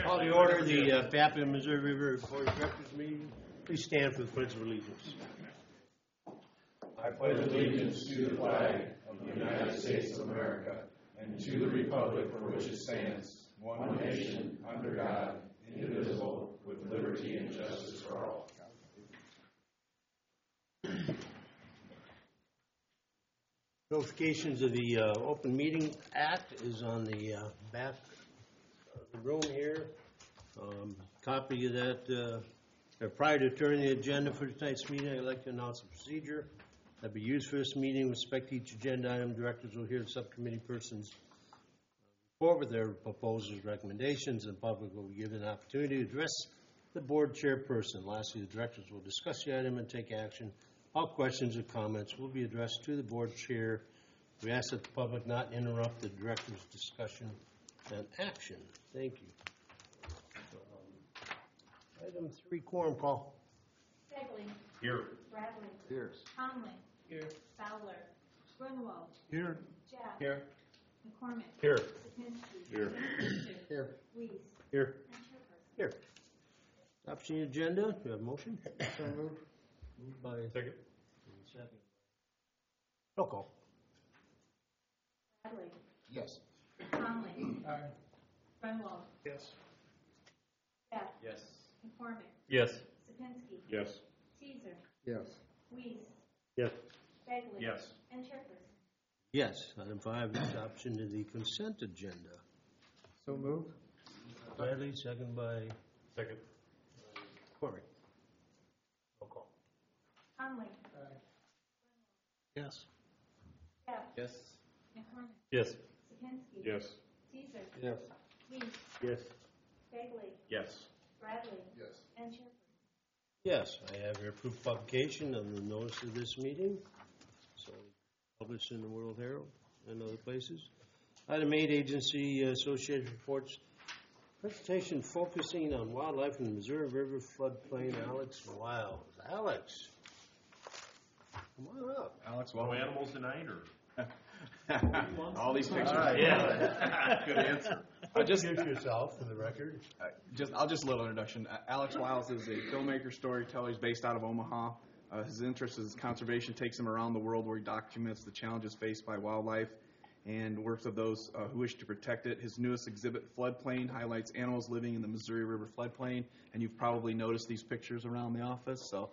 Call to order the Papio, Missouri River Board of Directors meeting. Please stand for the Pledge of Allegiance. I pledge allegiance to the flag of the United States of America and to the republic for which it stands, one nation, under God, indivisible, with liberty and justice for all. Notifications of the Open Meeting Act is on the back of the room here. Copy of that. Prior to turning the agenda for tonight's meeting, I'd like to announce the procedure that be used for this meeting. With respect to each agenda item, directors will hear the subcommittee persons report with their proposals, recommendations, and the public will be given an opportunity to address the board chairperson. Lastly, the directors will discuss the item and take action. All questions or comments will be addressed to the board chair. We ask that the public not interrupt the director's discussion and action. Thank you. Item 3, quorum call. Begley. Here. Bradley. Here. Conley. Here. Fowler. Grunwald. Here. Jeff. Here. McCormick. Here. Sipinski. Here. Here. Weiss. Here. And Schaefer. Here. Adoption agenda. Do you have a motion? So moved. Moved by Second. second. Roll call. Bradley. Yes. Conley. Aye. Grunwald. Yes. Jeff. Yes. McCormick. Yes. Sipinski. Yes. Caesar. Yes. Weiss. Yes. Begley. Yes. And Schaefer. Yes. Item 5, adoption of the consent agenda. So moved. Bradley, second by Second. Corey. Roll call. Conley. Yes. Jeff. Yes. McCormick. Yes. Sipinski. Yes. Caesar. Yes. Weiss. Yes. Begley. Yes. Bradley. Yes. And Schaefer. Yes, I have your approved publication of the notice of this meeting, so published in the World Herald and other places. Item 8, Agency Associated Reports. Presentation focusing on wildlife in the Missouri River floodplain. Alex Wiles. Alex, come on up. Alex, No welcome. animals tonight, or? All these pictures. All right. Yeah. Good answer. Introduce yourself for the record. I'll just a little introduction. Alex Wiles is a filmmaker, storyteller. He's based out of Omaha. His interest is conservation, takes him around the world where he documents the challenges faced by wildlife and works with those who wish to protect it. His newest exhibit, Floodplain, highlights animals living in the Missouri River floodplain, and you've probably noticed these pictures around the office. So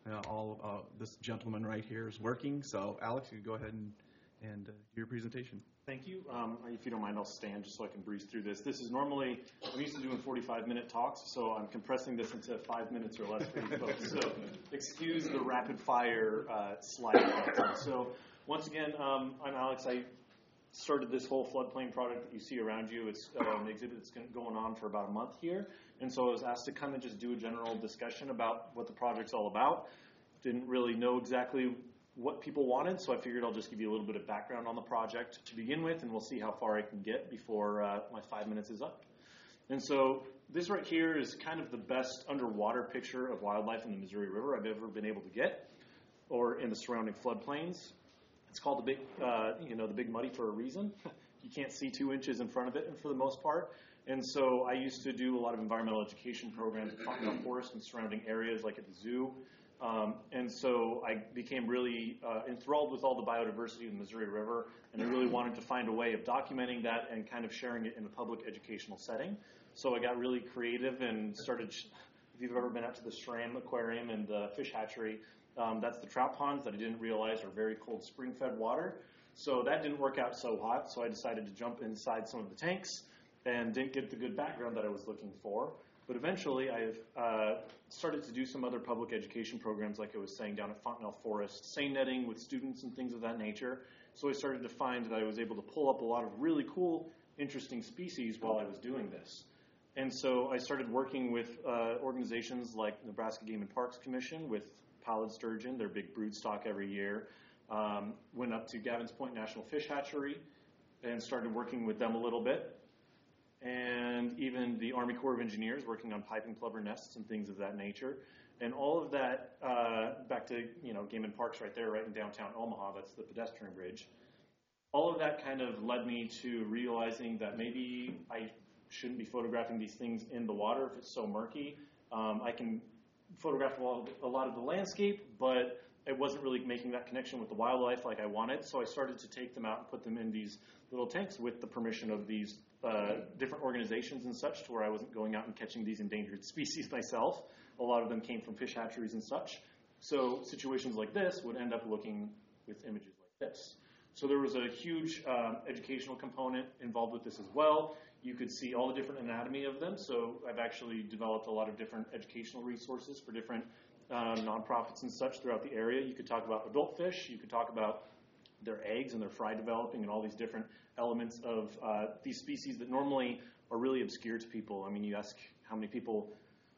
this gentleman right here is working. So Alex, you can go ahead and do your presentation. Thank you. If you don't mind, I'll stand just so I can breeze through this. This is normally, I'm used to doing 45-minute talks, so I'm compressing this into 5 minutes or less for you folks. So excuse the rapid-fire slide. So once again, I'm Alex. I started this whole floodplain project that you see around you. It's an exhibit that's going on for about a month here. And so I was asked to come and just do a general discussion about what the project's all about. Didn't really know exactly what people wanted, so I figured I'll just give you a little bit of background on the project to begin with, and we'll see how far I can get before my 5 minutes is up. And so this right here is kind of the best underwater picture of wildlife in the Missouri River I've ever been able to get, or in the surrounding floodplains. It's called the Big Muddy for a reason. You can't see 2 inches in front of it for the most part. And so I used to do a lot of environmental education programs at Fontenelle Forest and surrounding areas like at the zoo. And so I became really enthralled with all the biodiversity of the Missouri River, and I really wanted to find a way of documenting that and kind of sharing it in a public educational setting. So I got really creative and started, if you've ever been out to the Schramm Aquarium and the fish hatchery, that's the trout ponds that I didn't realize are very cold spring-fed water. So that didn't work out so hot, so I decided to jump inside some of the tanks and didn't get the good background that I was looking for. But eventually, I've started to do some other public education programs, like I was saying, down at Fontenelle Forest, seine netting with students and things of that nature. So I started to find that I was able to pull up a lot of really cool, interesting species while I was doing this. And so I started working with organizations like Nebraska Game and Parks Commission with pallid sturgeon, their big brood stock every year. Went up to Gavins Point National Fish Hatchery and started working with them a little bit. And even the Army Corps of Engineers working on piping plover nests and things of that nature. And all of that, back to Game and Parks right there, right in downtown Omaha, that's the pedestrian bridge. All of that kind of led me to realizing that maybe I shouldn't be photographing these things in the water if it's so murky. I can photograph a lot of the landscape, but it wasn't really making that connection with the wildlife like I wanted, so I started to take them out and put them in these little tanks with the permission of these different organizations and such, to where I wasn't going out and catching these endangered species myself. A lot of them came from fish hatcheries and such. So situations like this would end up looking with images like this. So there was a huge educational component involved with this as well. You could see all the different anatomy of them. So I've actually developed a lot of different educational resources for different nonprofits and such throughout the area. You could talk about adult fish. You could talk about their eggs and their fry developing and all these different elements of these species that normally are really obscure to people. I mean, you ask how many people,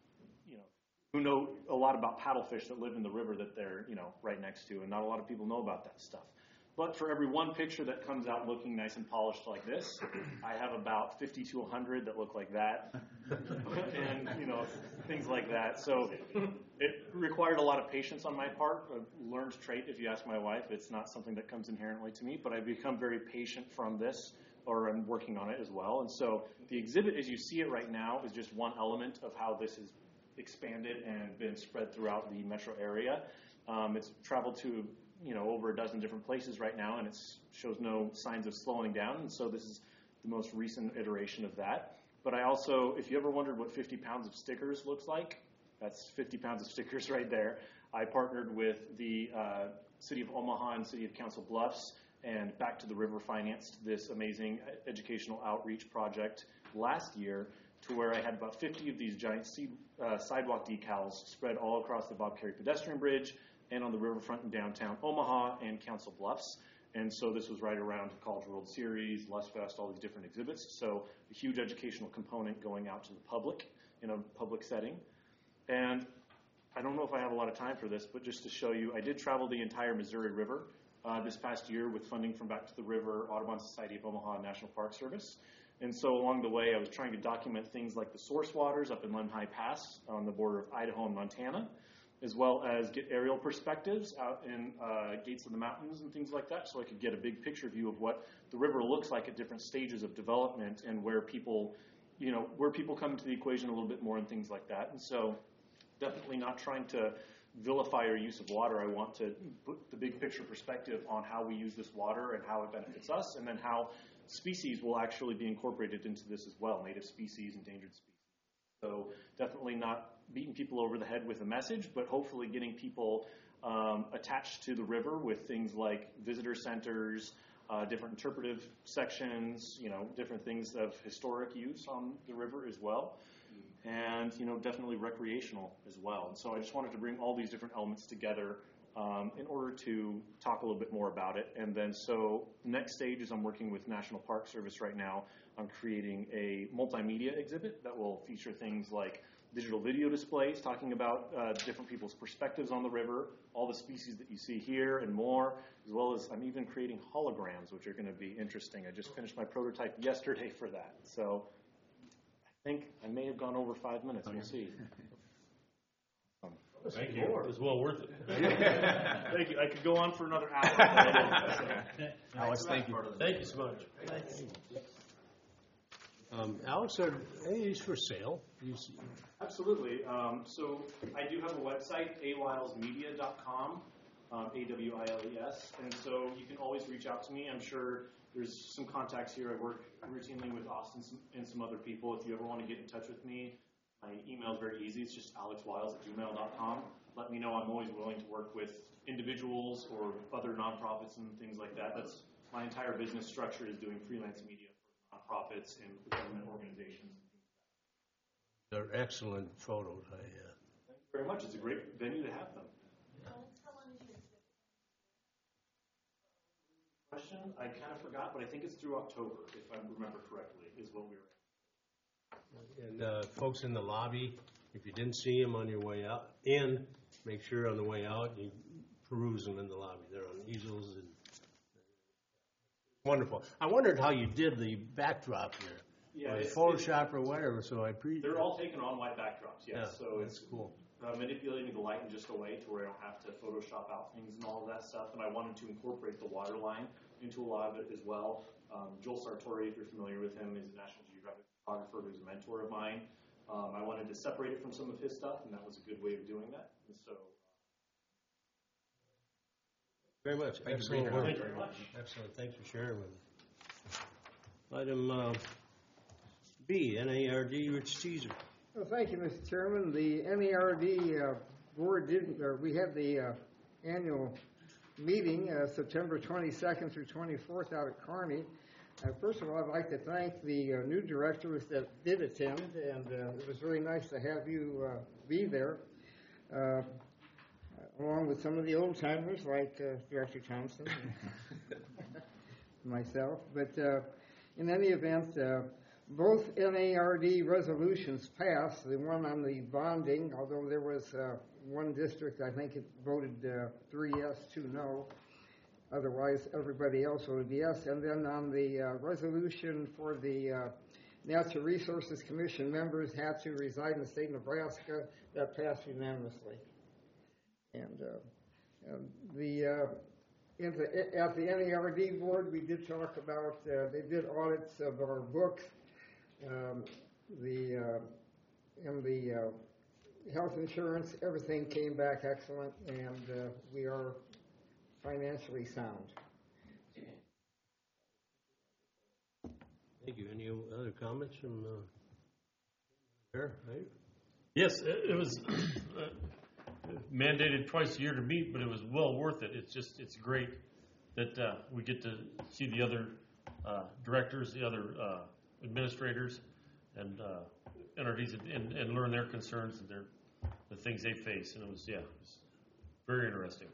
who know a lot about paddlefish that live in the river that they're, right next to, and not a lot of people know about that stuff. But for every one picture that comes out looking nice and polished like this, I have about 50 to 100 that look like that, and things like that. So it required a lot of patience on my part. A learned trait, if you ask my wife. It's not something that comes inherently to me, but I've become very patient from this, or I'm working on it as well. And so the exhibit, as you see it right now, is just one element of how this has expanded and been spread throughout the metro area. It's traveled to over a dozen different places right now, and it shows no signs of slowing down, and so this is the most recent iteration of that. But I also, if you ever wondered what 50 pounds of stickers looks like, that's 50 pounds of stickers right there. I partnered with the City of Omaha and City of Council Bluffs, and Back to the River financed this amazing educational outreach project last year, to where I had about 50 of these giant sidewalk decals spread all across the Bob Carey pedestrian bridge and on the riverfront in downtown Omaha and Council Bluffs. And so this was right around College World Series, Lust Fest, all these different exhibits. So a huge educational component going out to the public in a public setting. And I don't know if I have a lot of time for this, but just to show you, I did travel the entire Missouri River this past year with funding from Back to the River, Audubon Society of Omaha, and National Park Service. And so along the way, I was trying to document things like the source waters up in Lemhi Pass on the border of Idaho and Montana, as well as get aerial perspectives out in Gates of the Mountains and things like that, so I could get a big picture view of what the river looks like at different stages of development and where people come into the equation a little bit more and things like that. And so definitely not trying to vilify our use of water. I want to put the big picture perspective on how we use this water and how it benefits us, and then how species will actually be incorporated into this as well, native species, endangered species. So definitely not beating people over the head with a message, but hopefully getting people attached to the river with things like visitor centers, different interpretive sections, different things of historic use on the river as well, and definitely recreational as well. And so I just wanted to bring all these different elements together in order to talk a little bit more about it. And then so next stage is I'm working with National Park Service right now on creating a multimedia exhibit that will feature things like digital video displays talking about different people's perspectives on the river, all the species that you see here and more, as well as I'm even creating holograms, which are going to be interesting. I just finished my prototype yesterday for that. So I think I may have gone over 5 minutes. We'll see. Thank you. It was well worth it. Thank you. I could go on for another hour. Alex, thank you. Thank you so much. Alex, are any of these for sale? Absolutely. So I do have a website, awilesmedia.com, A-W-I-L-E-S, and so you can always reach out to me. I'm sure there's some contacts here. I work routinely with Austin and some other people. If you ever want to get in touch with me, my email is very easy. It's just alexwiles@gmail.com. Let me know. I'm always willing to work with individuals or other nonprofits and things like that. That's my entire business structure, is doing freelance media for nonprofits and government organizations. They're excellent photos. Thank you very much. It's a great venue to have them. Question? I kind of forgot, but I think it's through October, if I remember correctly, is what we were. And folks in the lobby, if you didn't see them on your way out, make sure on the way out you peruse them in the lobby. They're on easels and wonderful. I wondered how you did the backdrop here. Yeah, Photoshop or whatever. So they're all taken on white backdrops. Yes, yeah, so it's cool. Manipulating the light in just a way to where I don't have to Photoshop out things and all of that stuff. And I wanted to incorporate the water line into a lot of it as well. Joel Sartori, if you're familiar with him, is a National Geographic photographer who's a mentor of mine. I wanted to separate it from some of his stuff, and that was a good way of doing that. And so, Very much. Thank you for being Excellent here. work. thank you very much. Excellent, thanks for sharing with us. Item B, NARD, Rich Teaser. Well, thank you, Mr. Chairman. The NARD board we had the annual meeting September 22nd through 24th out at Kearney. First of all, I'd like to thank the new directors that did attend, and it was very nice to have you be there, along with some of the old timers like Director Thompson and myself. But in any event, both NARD resolutions passed. The one on the bonding, although there was one district, I think it voted 3 yes, 2 no. Otherwise, everybody else voted yes. And then on the resolution for the Natural Resources Commission members had to reside in the state of Nebraska, that passed unanimously. And at the NARD board, we did talk about, they did audits of our books, the health insurance, everything came back excellent, and we are financially sound. Thank you. Any other comments from there? Right? Yes, it was mandated twice a year to meet, but it was well worth it. It's great that we get to see the other directors, the other administrators, and NRDs, and learn their concerns and the things they face. And it was very interesting.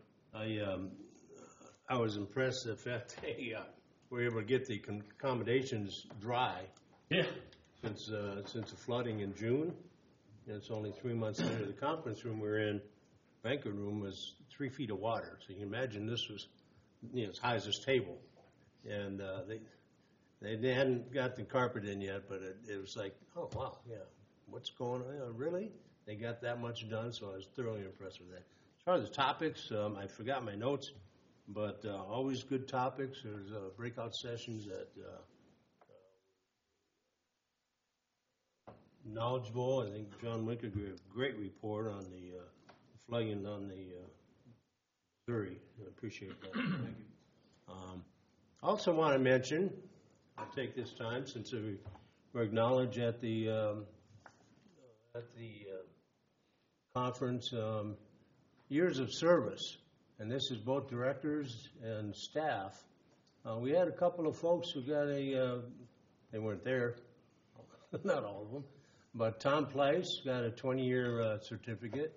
I was impressed the fact they were able to get the accommodations dry. Yeah. Since the flooding in June. And it's only 3 months later. The conference room we're in, banquet room, was 3 feet of water. So you can imagine this was, as high as this table. And they hadn't got the carpet in yet, but it was like, oh wow, yeah, what's going on? Really? They got that much done, so I was thoroughly impressed with that. As far as the topics, I forgot my notes, but always good topics. There's breakout sessions that knowledgeable. I think John Winker gave a great report on the flooding on the Missouri. I appreciate that. Thank you. Also want to mention, I'll take this time since we were acknowledged at the conference, years of service, and this is both directors and staff. We had a couple of folks who got they weren't there, not all of them, but Tom Pleiss got a 20-year certificate.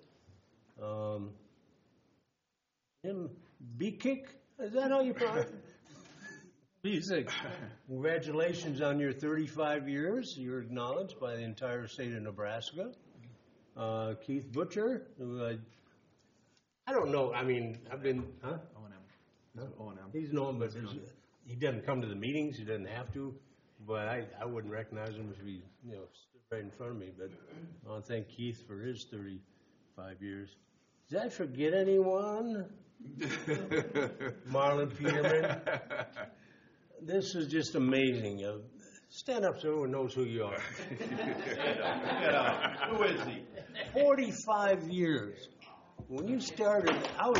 Jim Bekick, is that how you pronounce it? Bekick. Congratulations on your 35 years. You're acknowledged by the entire state of Nebraska. Keith Butcher, who I don't know. I mean, I've been, huh? O&M. O&M. He's known, but he doesn't come to the meetings. He doesn't have to. But I wouldn't recognize him if he, stood right in front of me. But I want to thank Keith for his 35 years. Did I forget anyone? Marlon Peterman. This is just amazing. Stand up so everyone knows who you are. Who is he? 45 years. When you started, I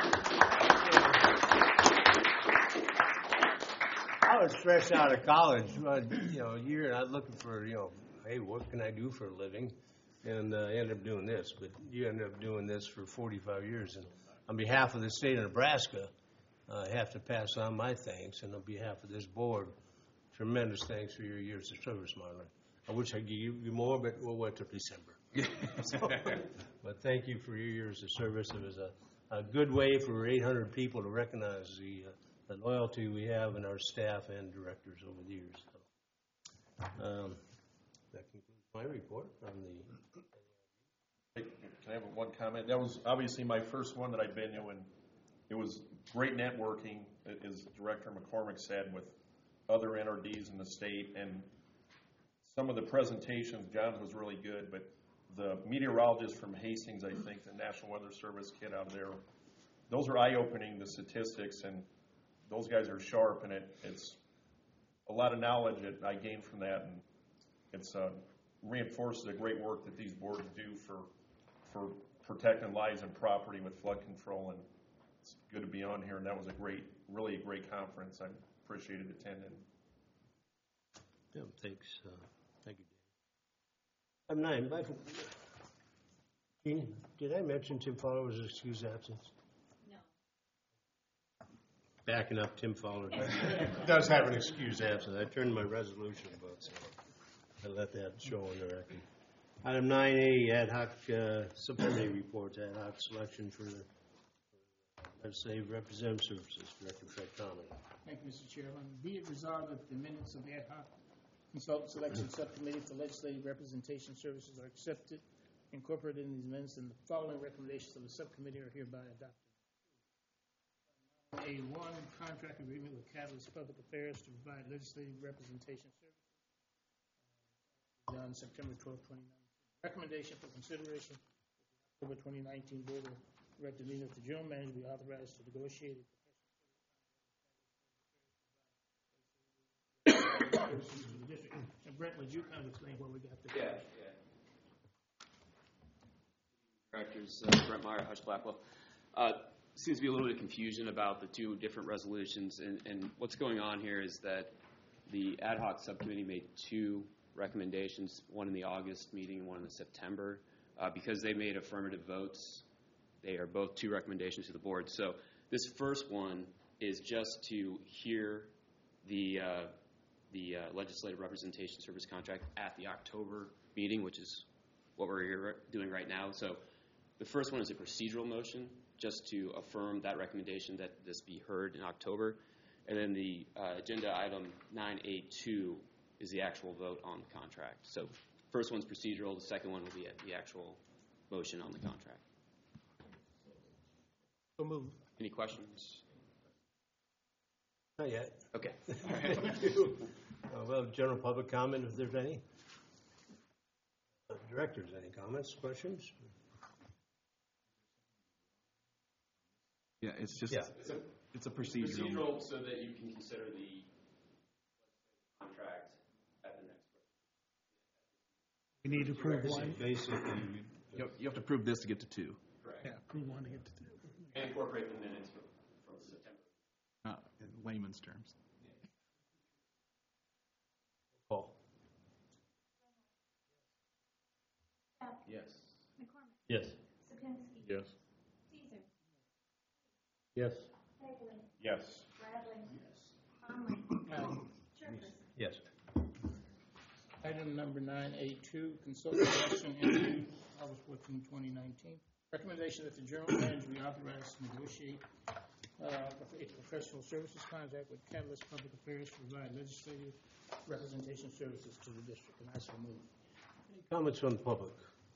was fresh out of college, a year, and I was looking for, hey, what can I do for a living? And I ended up doing this. But you ended up doing this for 45 years. And on behalf of the state of Nebraska, I have to pass on my thanks. And on behalf of this board, tremendous thanks for your years of service, Marlon. I wish I could give you more, but we'll wait till December. But thank you for your years of service. It was a good way for 800 people to recognize the loyalty we have in our staff and directors over the years. So, that concludes my report on the. Can I have one comment? That was obviously my first one that I've been to, and it was great networking, as Director McCormick said, with other NRDs in the state, and some of the presentations, John's was really good, but the meteorologist from Hastings, I think, the National Weather Service kid out of there, those are eye-opening, the statistics, and those guys are sharp, and it's a lot of knowledge that I gained from that, and it's reinforces the great work that these boards do for protecting lives and property with flood control, and it's good to be on here. And that was really a great conference. I appreciated attending. Yeah, thanks. Thank you, Dave. Item 9, Michael. Jeannie, did I mention Tim Fowler was excused absence? No. Backing up, Tim Fowler does have an excused absence. I turned my resolution about, so I let that show on the record. Item 9A, ad hoc subcommittee reports, ad hoc selection for the legislative representative services. Director Fred Conley. Thank you, Mr. Chairman. Be it resolved that the minutes of the ad hoc consultant selection subcommittee for legislative representation services are accepted, incorporated in these minutes, and the following recommendations of the subcommittee are hereby adopted. A1, contract agreement with Catalyst Public Affairs to provide legislative representation services. Done September 12, 2019. Recommendation for consideration of the October 2019 Board of Director meeting that the general manager be authorized to negotiate a And Brent, would you kind of explain what we got there? Yeah. Directors Brent Meyer, Hush Blackwell. Seems to be a little bit of confusion about the two different resolutions, and what's going on here is that the ad hoc subcommittee made two recommendations, one in the August meeting and one in the September. Because they made affirmative votes, they are both two recommendations to the board. So this first one is just to hear the legislative representation service contract at the October meeting, which is what we're here doing right now. So the first one is a procedural motion, just to affirm that recommendation that this be heard in October. And then the agenda item 9A2 is the actual vote on the contract. So first one's procedural, the second one will be the actual motion on the contract. So move. Any questions? Not yet. Okay. Well, general public comment, if there's any. Directors, any comments, questions? Yeah, it's just, Yeah. it's a procedural. Procedural so that you can consider the contract at the next. We need to approve one. Basically, You have to prove this to get to 2. Correct. Yeah, approve one to get to two. And incorporate the minutes from September. In layman's terms. Paul. Yes. McCormick. Yes. Sapinski. Yes. Caesar. Yes. Bagley. Yes. Bradley. Conley. Jefferson. Yes. Item number 9A2, consultant selection interview, August 14, 2019. Recommendation that the general manager be authorized to negotiate a professional services contract with Catalyst Public Affairs to provide legislative representation services to the district, and I so move. Any comments from the public?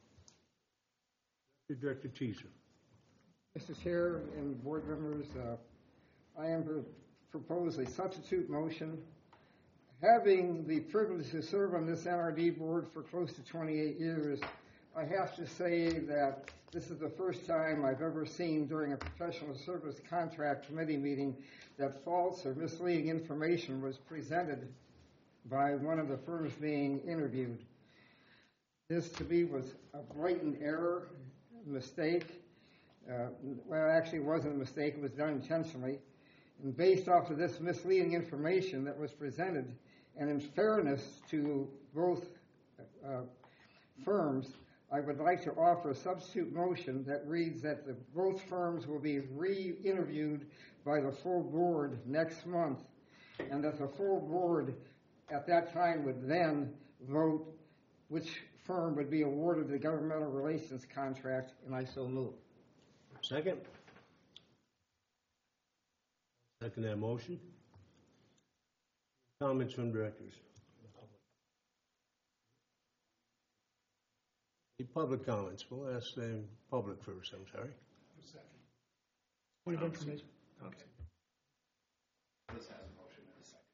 Director Teaser. Mr. Chair and board members, I am to propose a substitute motion. Having the privilege to serve on this NRD board for close to 28 years, I have to say that this is the first time I've ever seen during a professional service contract committee meeting that false or misleading information was presented by one of the firms being interviewed. This, to me, was a blatant error, mistake. Well, actually, it wasn't a mistake. It was done intentionally. And based off of this misleading information that was presented, and in fairness to both firms, I would like to offer a substitute motion that reads that both firms will be re-interviewed by the full board next month, and that the full board at that time would then vote which firm would be awarded the governmental relations contract, and I so move. Second? Second that motion. Comments from directors? Any public comments? We'll ask the public first, I'm sorry. Point of information. This has a motion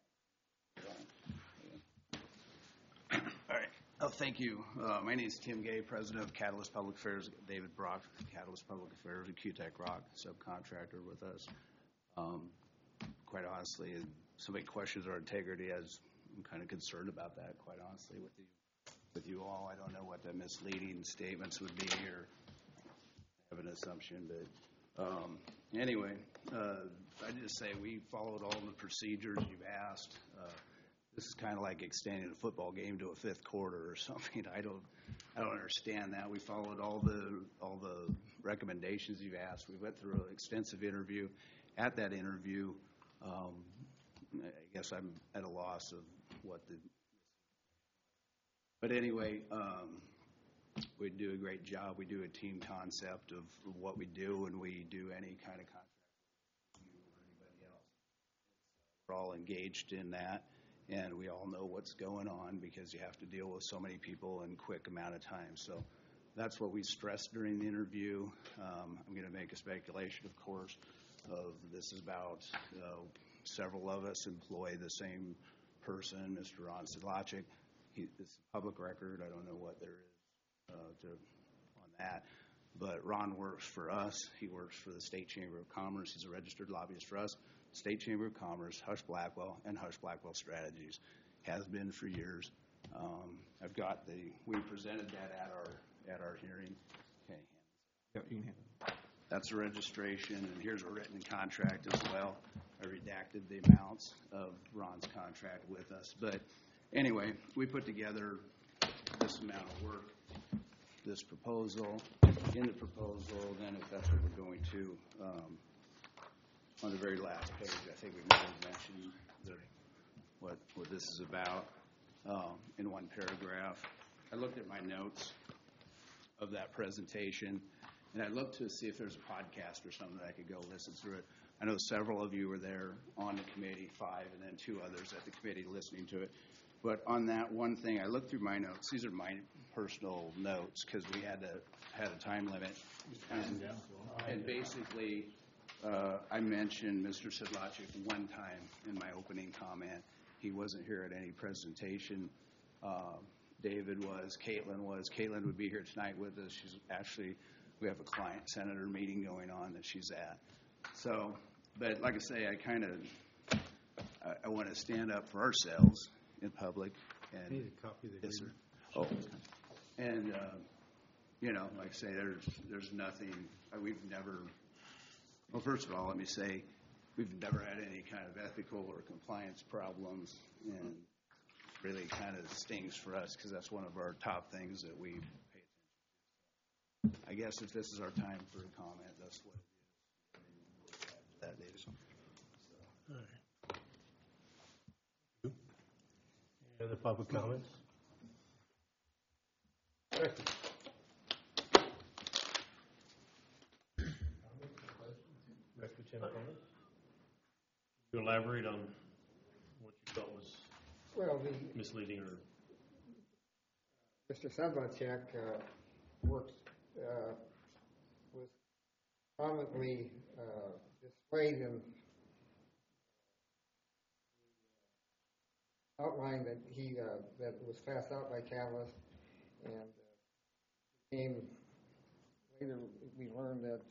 and a second. All right. Oh, thank you. My name is Tim Gay, president of Catalyst Public Affairs. David Brock, Catalyst Public Affairs, and QTech Rock, subcontractor with us. Quite honestly, somebody questions our integrity, as I'm kind of concerned about that, quite honestly, with the with you all. I don't know what the misleading statements would be or have an assumption, but anyway, I just say we followed all the procedures you've asked. This is kind of like extending a football game to a fifth quarter or something. I don't understand that. We followed all the recommendations you've asked. We went through an extensive interview. At that interview, I guess I'm at a loss of what the. But anyway, we do a great job. We do a team concept of what we do when we do any kind of contract with you or anybody else. We're all engaged in that, and we all know what's going on because you have to deal with so many people in a quick amount of time. So that's what we stressed during the interview. I'm going to make a speculation, of course, of this is about several of us employ the same person, Mr. Ron Sedlacek. It's a public record. I don't know what there is on that. But Ron works for us. He works for the State Chamber of Commerce. He's a registered lobbyist for us. State Chamber of Commerce, Hush Blackwell, and Hush Blackwell Strategies. Has been for years. We presented that at our hearing. Okay. Yep, you can have it. That's a registration, and here's a written contract as well. I redacted the amounts of Ron's contract with us. But anyway, we put together this amount of work, this proposal. In the proposal, then if that's what we're going to, on the very last page, I think we might have mentioned what this is about in one paragraph. I looked at my notes of that presentation, and I looked to see if there's a podcast or something that I could go listen through it. I know several of you were there on the committee, 5, and then 2 others at the committee listening to it. But on that one thing, I looked through my notes. These are my personal notes because we had a time limit. And basically, I mentioned Mr. Sedlacek one time in my opening comment. He wasn't here at any presentation. David was, Caitlin was. Caitlin would be here tonight with us. We have a client senator meeting going on that she's at. So, but like I say, I want to stand up for ourselves in public. And, I need a copy of the yes, sir. agreement. Oh, and like I say, there's nothing. We've never. Well, first of all, let me say, we've never had any kind of ethical or compliance problems, and it really kind of stings for us because that's one of our top things that we pay attention to. I guess if this is our time for a comment, that's what it is. That is. All right. Any other public comments? Director. Director Tim Conlon? You elaborate on what you felt was Well, misleading or Mr. Sedlacek was prominently displayed in outline that that was passed out by Catalyst, and later we learned that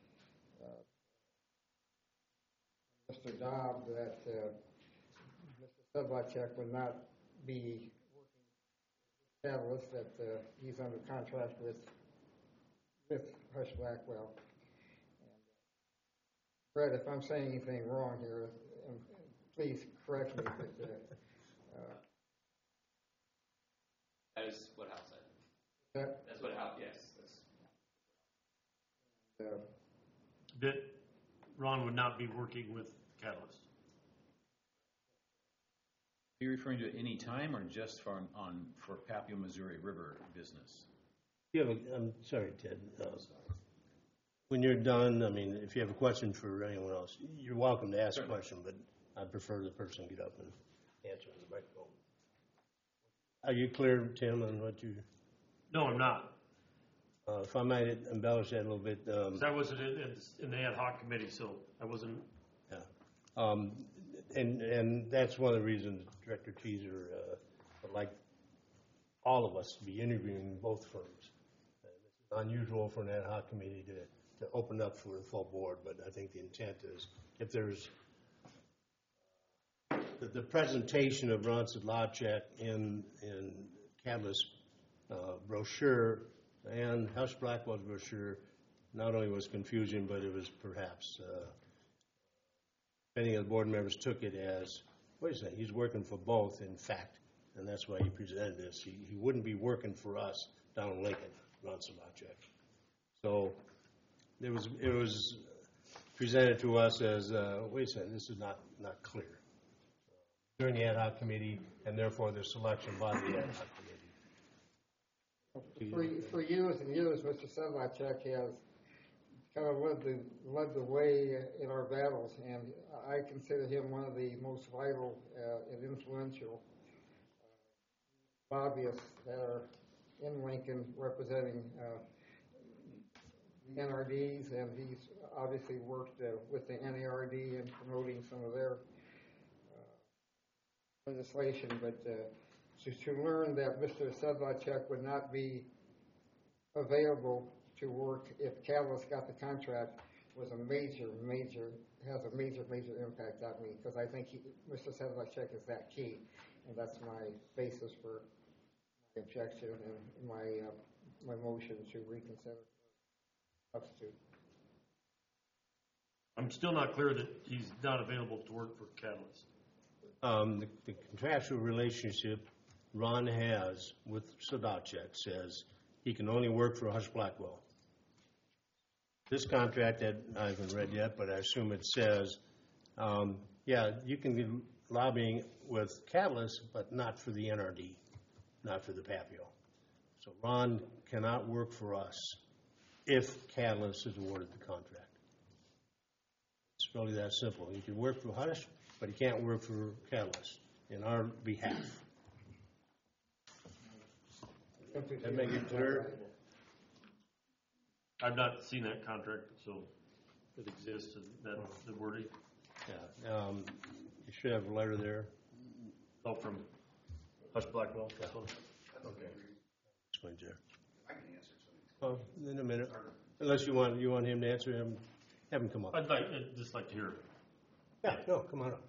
Mr. Dobb that Mr. Sedlacek would not be working with Catalyst, that he's under contract with Hush Blackwell. And, Fred, if I'm saying anything wrong here, please correct me. But, That is what Hal said. That's what Hal, yes. that Ron would not be working with Catalyst? Are you referring to any time or just for Papio, Missouri River business? I'm sorry, Ted. When you're done, I mean, if you have a question for anyone else, you're welcome to ask a question, but I prefer the person get up and answer in the microphone. Are you clear, Tim, on what you? No, I'm not. If I might embellish that a little bit. I wasn't in the ad hoc committee, so I wasn't. Yeah. And that's one of the reasons Director Teaser would like all of us to be interviewing both firms. It's unusual for an ad hoc committee to open up for the full board, but I think the intent is if there's the presentation of Ron Sedlacek in Catalyst brochure and Hush Blackwell's brochure not only was confusing, but it was perhaps, many of the board members took it as, wait a second, he's working for both, in fact, and that's why he presented this. He wouldn't be working for us down in Lincoln, Ron Savacek. So it was presented to us as, wait a second, this is not clear during the ad hoc committee, and therefore the selection by the ad hoc committee. For years and years, Mr. Sedlacek has kind of led the way in our battles, and I consider him one of the most vital and influential lobbyists that are in Lincoln representing the NRDs, and he's obviously worked with the NARD in promoting some of their legislation, but to learn that Mr. Sedlacek would not be available to work if Catalyst got the contract was has a major impact on me, because I think Mr. Sedlacek is that key, and that's my basis for my objection and my motion to reconsider substitute. I'm still not clear that he's not available to work for Catalyst. The contractual relationship Ron has with Sedlacek says he can only work for Hush Blackwell. This contract that I haven't read yet, but I assume it says, yeah, you can be lobbying with Catalyst, but not for the NRD, not for the Papio. So Ron cannot work for us if Catalyst is awarded the contract. It's really that simple. He can work for Hush, but he can't work for Catalyst in our behalf. That make it clear? I've not seen that contract, so it exists, and that's the wording. Yeah. You should have a letter there. Oh, from Hush Blackwell? Yeah. Okay. Explain, Jeff. I can answer something. Oh, in a minute. Unless you want him to answer him, have him come up. I'd just like to hear. Yeah, no, come on up.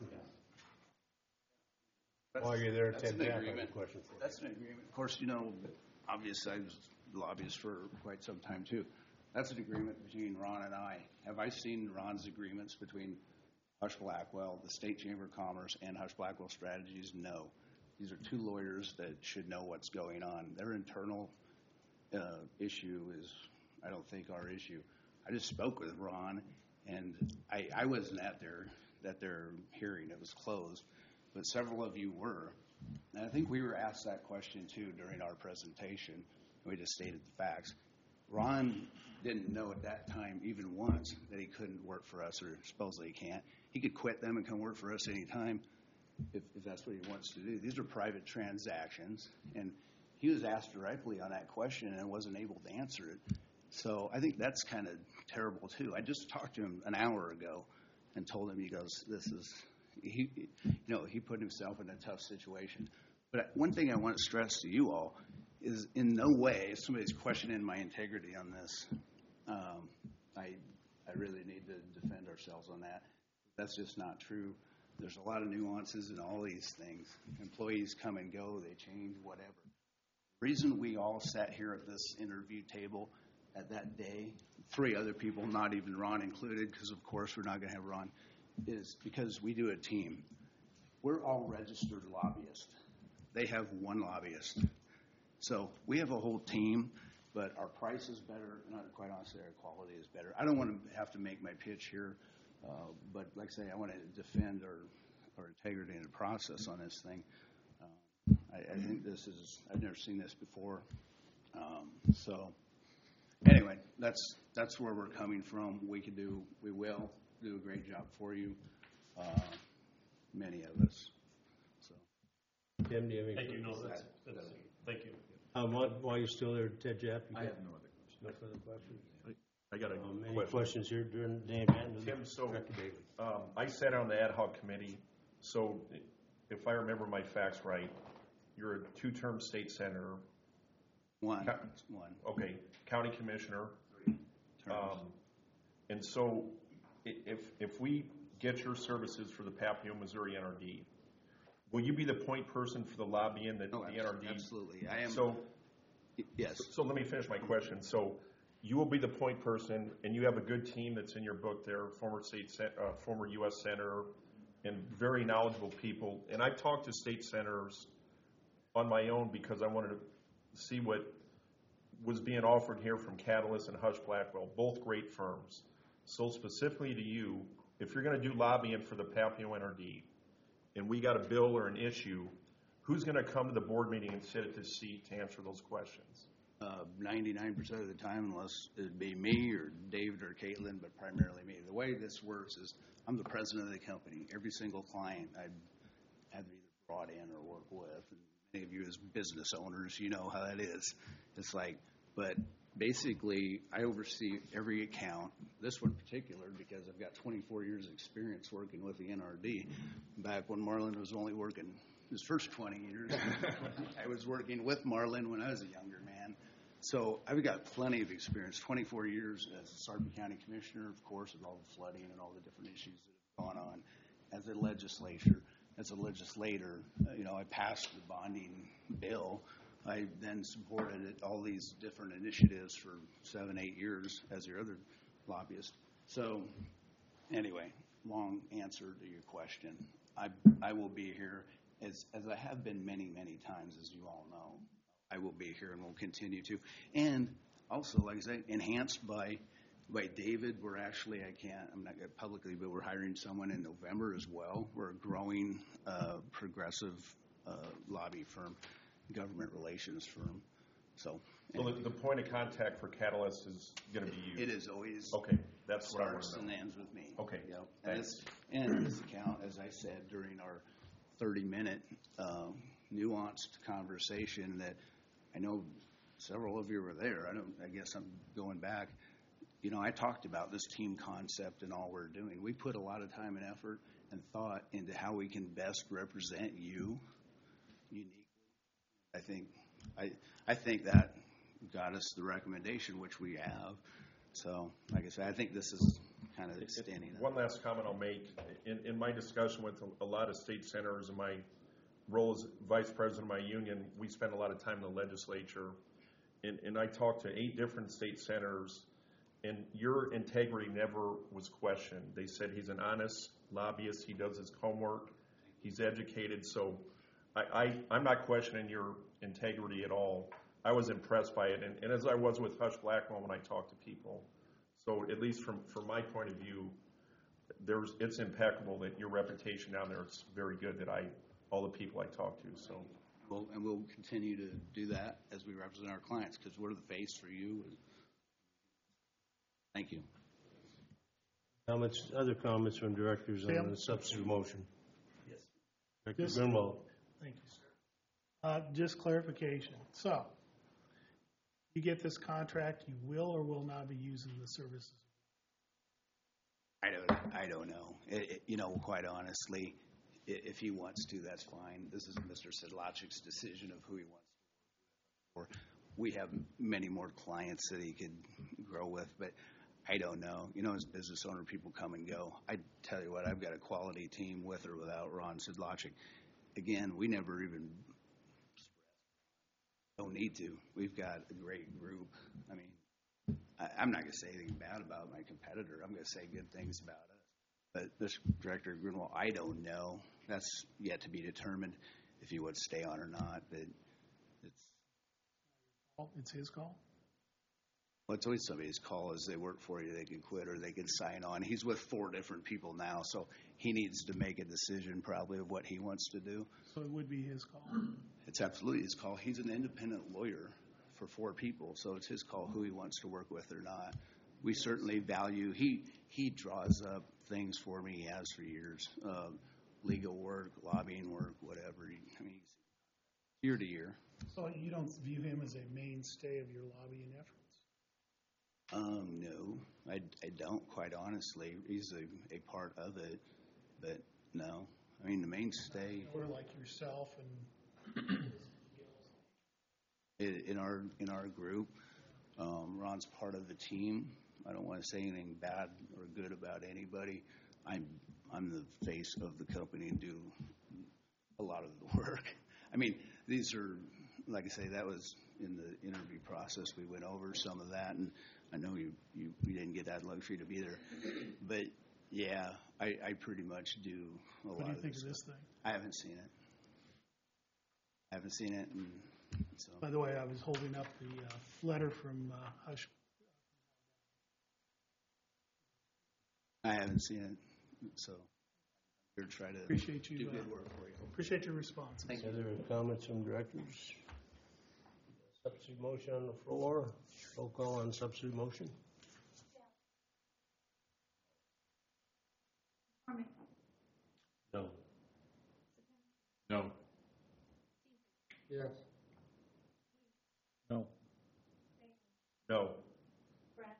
While you're there, That's Ted, an I have a agreement. question for you. That's an agreement. Of course, obviously I was a lobbyist for quite some time too. That's an agreement between Ron and I. Have I seen Ron's agreements between Hush Blackwell, the State Chamber of Commerce, and Hush Blackwell Strategies? No. These are two lawyers that should know what's going on. Their internal issue is, I don't think, our issue. I just spoke with Ron, and I wasn't at their hearing. It was closed, but several of you were. And I think we were asked that question too during our presentation. We just stated the facts. Ron didn't know at that time, even once, that he couldn't work for us, or supposedly he can't. He could quit them and come work for us anytime if that's what he wants to do. These are private transactions, and he was asked directly on that question and wasn't able to answer it. So I think that's kind of terrible too. I just talked to him an hour ago and told him, he goes, he put himself in a tough situation. But one thing I want to stress to you all is in no way, if somebody's questioning my integrity on this, I really need to defend ourselves on that. That's just not true. There's a lot of nuances in all these things. Employees come and go, they change, whatever. The reason we all sat here at this interview table at that day, 3 other people, not even Ron included, because of course we're not going to have Ron, is because we do a team. We're all registered lobbyists. They have one lobbyist. So we have a whole team, but our price is better. Not quite honestly, our quality is better. I don't want to have to make my pitch here, but like I say, I want to defend our integrity in the process on this thing. I think I've never seen this before. So anyway, that's where we're coming from. We will do a great job for you, many of us. So. Tim, do you have any? Thank you. No, that's thank you. While you're still there, Ted, Jeff? I have no other questions. No further questions? I got a Any question. questions here during Dan Van? Tim, so I sat on the ad hoc committee, so if I remember my facts right, you're a 2-term state senator. One. Okay, county commissioner. 3 terms. And so if we get your services for the Papio, Missouri NRD, will you be the point person for the lobbying that the NRD? Absolutely. I am. So Yes. So let me finish my question. So you will be the point person, and you have a good team that's in your book there, former U.S. Senator, and very knowledgeable people. And I've talked to state senators on my own because I wanted to see what was being offered here from Catalyst and Hush Blackwell, both great firms. So specifically to you, if you're going to do lobbying for the Papio NRD, and we got a bill or an issue, who's going to come to the board meeting and sit at this seat to answer those questions? 99% of the time, unless it'd be me or David or Caitlin, but primarily me. The way this works is I'm the president of the company. Every single client I've either brought in or worked with, and many of you as business owners, you know how that is. It's like, but basically I oversee every account, this one in particular, because I've got 24 years of experience working with the NRD. Back when Marlon was only working his first 20 years, I was working with Marlon when I was a younger man. So I've got plenty of experience, 24 years as a Sarpy County Commissioner, of course, with all the flooding and all the different issues that have gone on. As a legislator, I passed the bonding bill. I then supported all these different initiatives for 7-8 years as your other lobbyist. So anyway, long answer to your question. I will be here as I have been many, many times, as you all know. I will be here and will continue to. And also, like I say, enhanced by David. We're actually, I'm not going to publicly, but we're hiring someone in November as well. We're a growing progressive lobby firm, government relations firm. So the point of contact for Catalyst is going to be you? It is always. Okay, that's what I want starts to know. and ends with me. Okay, yep. thanks. And this account, as I said during our 30-minute nuanced conversation that I know several of you were there. I guess I'm going back. I talked about this team concept and all we're doing. We put a lot of time and effort and thought into how we can best represent you uniquely. I think that got us the recommendation, which we have. So, like I said, I think this is kind of extending. One last comment I'll make. In my discussion with a lot of state senators in my role as vice president of my union, we spend a lot of time in the legislature. And I talked to 8 different state senators, and your integrity never was questioned. They said he's an honest lobbyist. He does his homework. He's educated. So I'm not questioning your integrity at all. I was impressed by it. And as I was with Hush Blackwell when I talked to people. So at least from my point of view, it's impeccable that your reputation down there is very good that all the people I talk to. So. And we'll continue to do that as we represent our clients because we're the face for you. Thank you. Other comments from directors on the substitute motion? Yes. Director Grunwald. Thank you, sir. Just clarification. So, you get this contract, you will or will not be using the services? I don't know. Quite honestly, if he wants to, that's fine. This is Mr. Sedlacek's decision of who he wants to work with. We have many more clients that he could grow with, but I don't know. As business owner, people come and go. I tell you what, I've got a quality team with or without Ron Sedlacek. Again, we never even don't need to. We've got a great group. I mean, I'm not going to say anything bad about my competitor. I'm going to say good things about us. But this Director Grunwald, I don't know. That's yet to be determined if he would stay on or not. But it's his call? Well, it's always somebody's call. As they work for you, they can quit or they can sign on. He's with 4 different people now, so he needs to make a decision probably of what he wants to do. So it would be his call? It's absolutely his call. He's an independent lawyer for 4 people, so it's his call who he wants to work with or not. We certainly value, he draws up things for me, he has for years, legal work, lobbying work, whatever. I mean, year to year. So you don't view him as a mainstay of your lobbying efforts? No, I don't, quite honestly. He's a part of it, but no. I mean, the mainstay. Or like yourself and in our group, Ron's part of the team. I don't want to say anything bad or good about anybody. I'm the face of the company and do a lot of the work. I mean, these are like I say, that was in the interview process. We went over some of that, and I know you didn't get that luxury to be there. But, yeah, I pretty much do a lot of this. What do you think of this thing? I haven't seen it. And so. By the way, I was holding up the letter from Hush. I haven't seen it, so we're trying to Appreciate you, do good work for you. Appreciate your response. Thank you. Other comments from directors? Substitute motion on the floor. Roll call on substitute motion. McCormick, No. No. Yes. No. No. Bradley.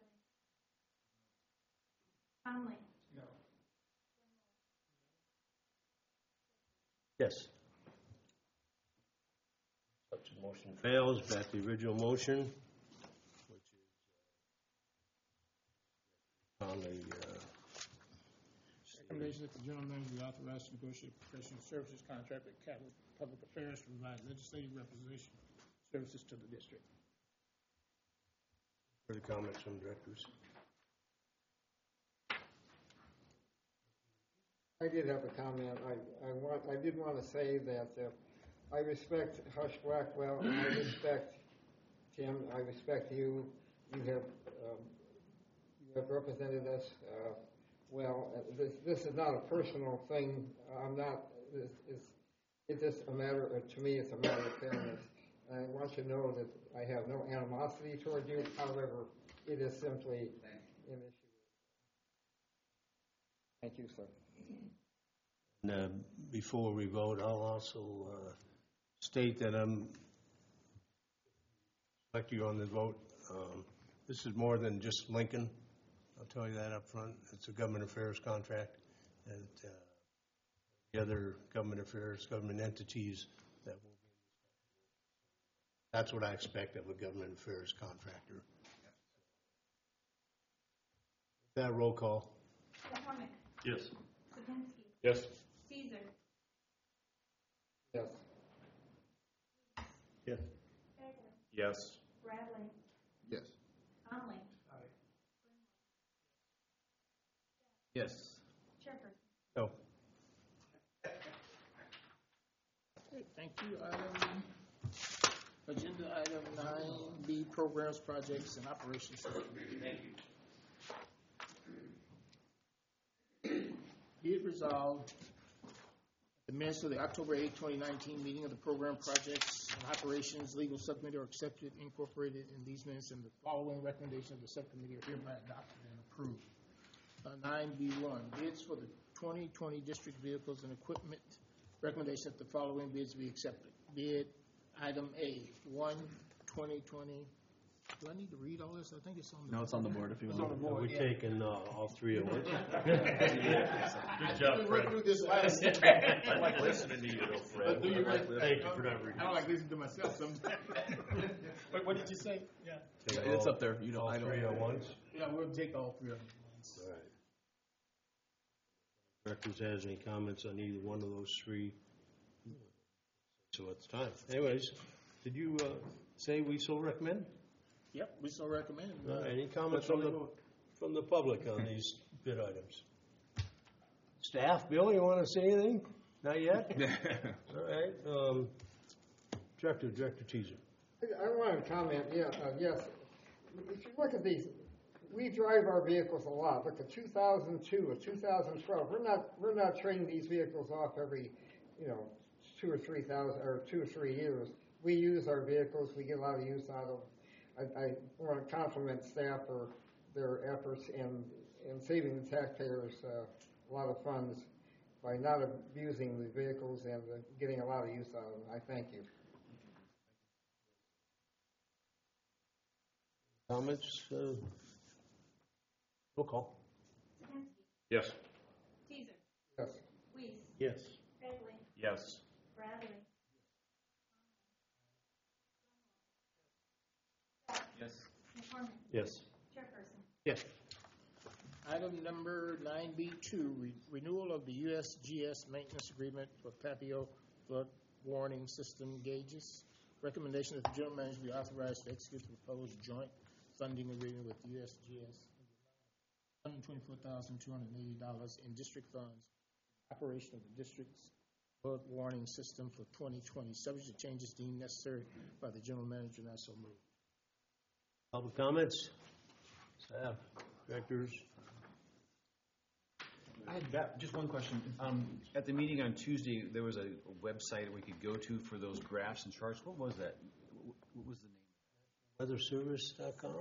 Conley. No. Yes. Substitute motion fails. Back to the original motion, which is on the Recommendation that the general manager be authorized to negotiate professional services contract with Catholic Public Affairs to provide legislative representation services to the district. further comments from directors. I did have a comment. I did want to say that I respect Hush Blackwell, and I respect Tim. I respect you. You have represented us well. This is not a personal thing. I'm not. It's just a matter of, to me, it's a matter of fairness. I want you to know that I have no animosity toward you. However, it is simply an issue. Thank you, sir. And, before we vote, I'll also state that I'm like you on the vote. This is more than just Lincoln. I'll tell you that up front. It's a government affairs contract, and the other government affairs, government entities that will be. That's what I expect of a government affairs contractor. That roll call. McCormick. Yes. Sapinski. Yes. Caesar. Yes. Yes. Bagley. Yes. Bradley. Yes. Conley. Yes. Jefferson. No. Okay, thank you. Agenda item 9B, programs, projects, and operations. Thank you. Be it resolved, the minutes of the October 8, 2019 meeting of the Program Projects and Operations Legal Subcommittee are accepted, incorporated in these minutes, and the following recommendations of the subcommittee are hereby adopted and approved. 9B1, bids for the 2020 district vehicles and equipment. Recommendation that the following bids be accepted. Bid item A, 1/2020. Do I need to read all this? I think it's on the. No, it's on the board if you want. It's on the board. We're taking all three at once. Good job, We Fred. went through this last. I like listening to you, though, Fred. Do you really? Thank you for not reading. I don't like listening to myself sometimes. What did you say? Yeah. Take It's all- up there. You don't. All I don't. three at once. Yeah, we'll take all three of them at once. All right. Directors has any comments on either one of those three? So it's time. Anyways, did you say we so recommend? Yep, we so recommend. Any comments from the public on these bid items? Staff, Bill, you want to say anything? Not yet? All right. Director Teaser. I want to comment, yes. If you look at these, we drive our vehicles a lot. Look at 2002 or 2012. We're not trading these vehicles off every, 2 or 3 years. We use our vehicles. We get a lot of use out of them. I want to compliment staff for their efforts in saving the taxpayers a lot of funds by not abusing the vehicles and getting a lot of use out of them. I thank you. Comments? Roll call. Sapinski. Yes. Caesar. Yes. Weiss. Yes. Bagley. Yes. Bradley. Yes. McCormick. Yes. Jefferson. Yes. Item number 9B2, renewal of the USGS maintenance agreement for Papio flood warning system gauges. Recommendation that the general manager be authorized to execute the proposed joint funding agreement with USGS, $124,280 in district funds, operation of the district's flood warning system for 2020, subject to changes deemed necessary by the general manager, and I so move. Public comments? Staff, directors? I had just one question. At the meeting on Tuesday, there was a website we could go to for those graphs and charts. What was that? What was the name? Weatherservice.com?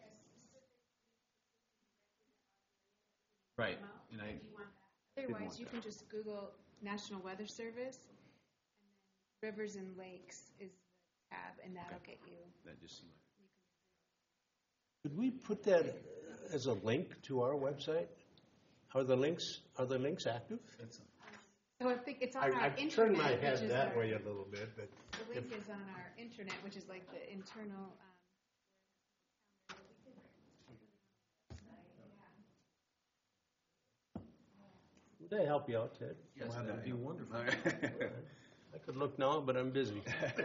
Right. And Otherwise, you can just Google National Weather Service, and then Rivers and Lakes is the tab, and that'll get you. That just seemed like. Could we put that as a link to our website? Are the links active? So I think it's on our I've internet. turned my which head is that our- way a little bit, but The link is on our internet, which is like the internal. would that help you out, Ted? Yes, that'd be wonderful. I could look now, but I'm busy.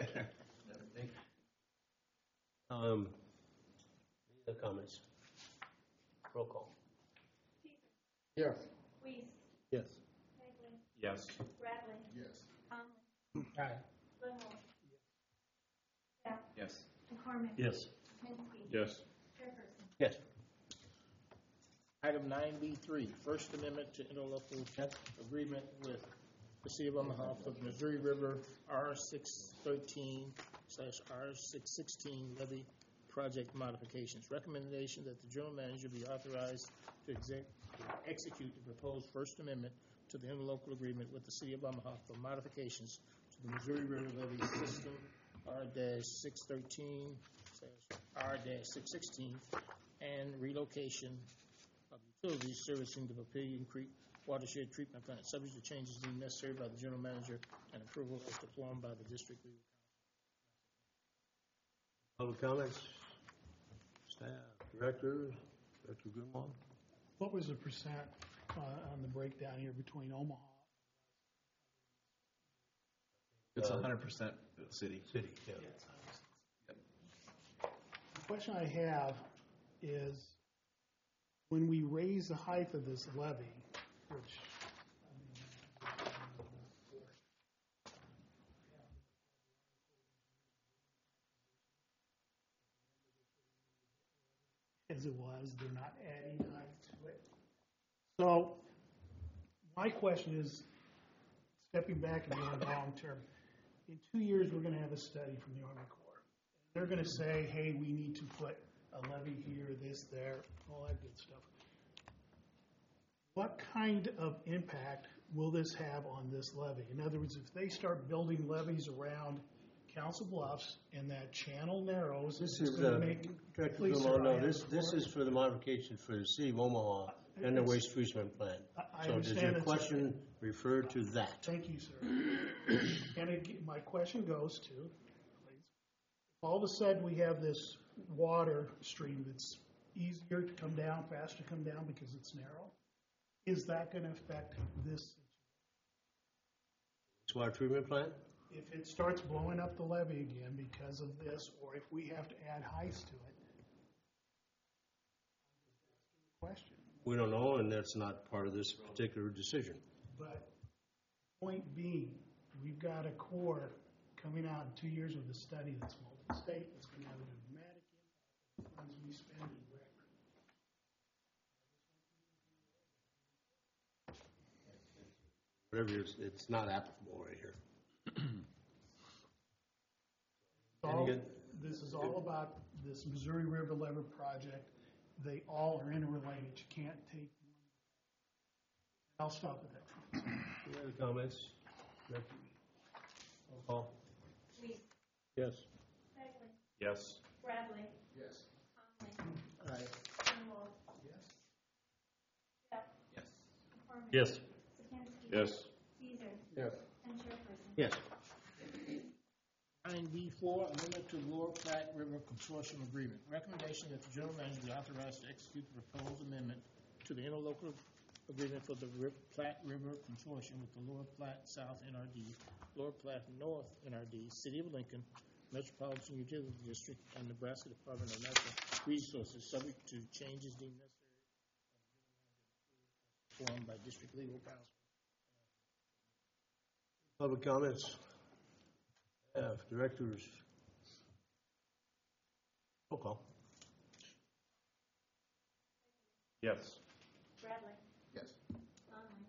Any other comments? Roll call. Yes. Weiss. Yes. Bagley. Yes. Bradley. Yes. Conley. Aye. Glenn. Staff. Yes. McCormick. Yes. Szymanski. Yes. Chairperson. Yes. Item 9B3, First Amendment to Interlocal Agreement with the City of Omaha for the Missouri River R613/R616 levy project modifications. Recommendation that the general manager be authorized to execute the proposed First Amendment to the interlocal agreement with the City of Omaha for modifications to the Missouri River levy system R-613/R-616 and relocation of utilities servicing the Papillion Creek Watershed Treatment Plant, subject to changes deemed necessary by the general manager and approval as performed by the district legal Public comments? Staff, directors, Director Grimwald? What was the percent on the breakdown here between Omaha? It's 100% city. City, yeah. The question I have is, when we raise the height of this levy, which, as it was, they're not adding height to it. So, my question is, stepping back and going long term, in 2 years, we're going to have a study from the Army Corps. They're going to say, hey, we need to put a levee here, this, there, all that good stuff. What kind of impact will this have on this levee? In other words, if they start building levees around Council Bluffs and that channel narrows, This it's is, going to make. Director Please, sir, Grimwald, I no, have this the floor. is for the modification for the City of Omaha and the waste treatment plant. I So does understand your it's a- question refer to that? Thank you, sir. And my question goes to, please, all of a sudden we have this water stream that's easier to come down, faster to come down because it's narrow. Is that going to affect this? Water treatment plant? If it starts blowing up the levee again because of this, or if we have to add heights to it? Question. We don't know, and that's not part of this particular decision. But point being, we've got a Corps coming out in 2 years with a study that's multi-state, that's going to have a dramatic impact on the funds we spend in rec. Whatever, it's not applicable right here. This is all about this Missouri River Levee project. They all are interrelated. You can't take one. I'll stop at that. Any other comments? Roll call. Weiss. Yes. Bagley. Yes. Bradley. Yes. Conley. Aye. Glenn. Yes. Staff. Yes. McCormick. Yes. Szymanski. Yes. Caesar. Yes. And Chairperson. Yes. 9B4, amendment to Lower Platte River Consortium Agreement. Recommendation that the general manager be authorized to execute the proposed amendment to the interlocal agreement for the Platte River Consortium with the Lower Platte South NRD, Lower Platte North NRD, City of Lincoln, Metropolitan Utility District and Nebraska Department of Natural Resources, subject to changes deemed necessary formed by district legal counsel. Public comments? Directors? Roll call. Yes. Bradley. Yes. Conley.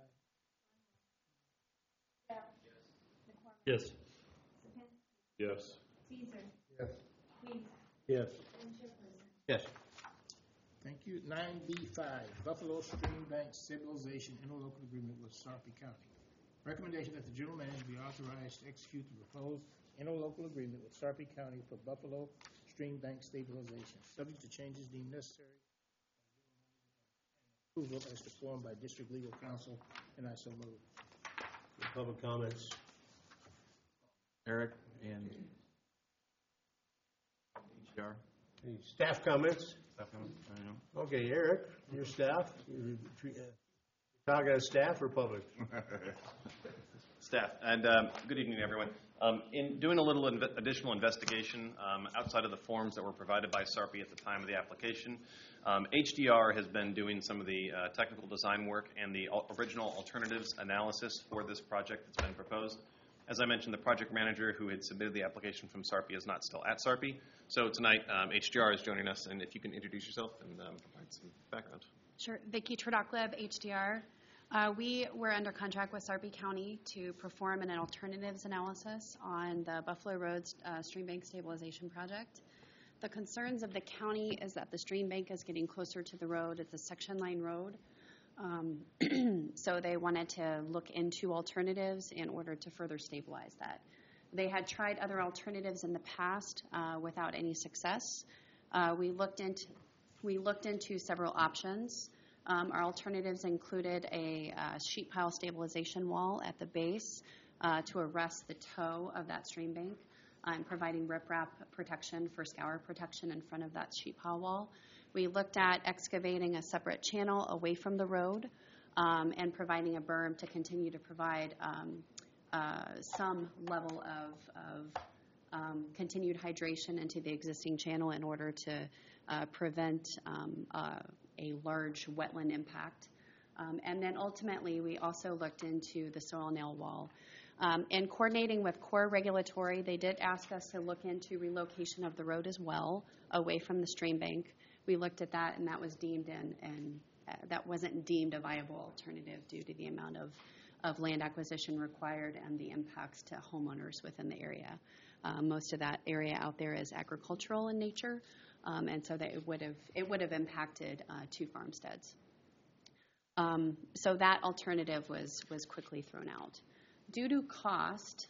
Jeff. McCormick. Yes. Sipinski. Yes. Caesar. Yes. Weems. Yes. And Chairperson. Yes. Thank you. 9B5, Buffalo Stream Bank Stabilization Interlocal Agreement with Sarpy County. Recommendation that the general manager be authorized to execute the proposed interlocal agreement with Sarpy County for Buffalo Stream Bank Stabilization, subject to changes deemed necessary. Approval as to form by district legal counsel, and I so move. Public comments? Eric and HDR. Any staff comments? I know. Okay, Eric, your staff, you're talking to staff or public? Staff, and good evening, everyone. In doing a little additional investigation outside of the forms that were provided by Sarpy at the time of the application, HDR has been doing some of the technical design work and the original alternatives analysis for this project that's been proposed. As I mentioned, the project manager who had submitted the application from Sarpy is not still at Sarpy. So tonight, HDR is joining us, and if you can introduce yourself and provide some background. Sure. Vicky Tradocleb, HDR. We were under contract with Sarpy County to perform an alternatives analysis on the Buffalo Road Stream Bank Stabilization Project. The concerns of the county is that the stream bank is getting closer to the road. It's a section line road. So they wanted to look into alternatives in order to further stabilize that. They had tried other alternatives in the past without any success. We looked into several options. Our alternatives included a sheet pile stabilization wall at the base to arrest the toe of that stream bank and providing riprap protection for scour protection in front of that sheet pile wall. We looked at excavating a separate channel away from the road and providing a berm to continue to provide some level of continued hydration into the existing channel in order to prevent a large wetland impact. And then ultimately, we also looked into the soil nail wall. In coordinating with Core Regulatory, they did ask us to look into relocation of the road as well, away from the stream bank. We looked at that, and that was deemed that wasn't deemed a viable alternative due to the amount of land acquisition required and the impacts to homeowners within the area. Most of that area out there is agricultural in nature, and so that it would have impacted 2 farmsteads. So that alternative was quickly thrown out. Due to cost,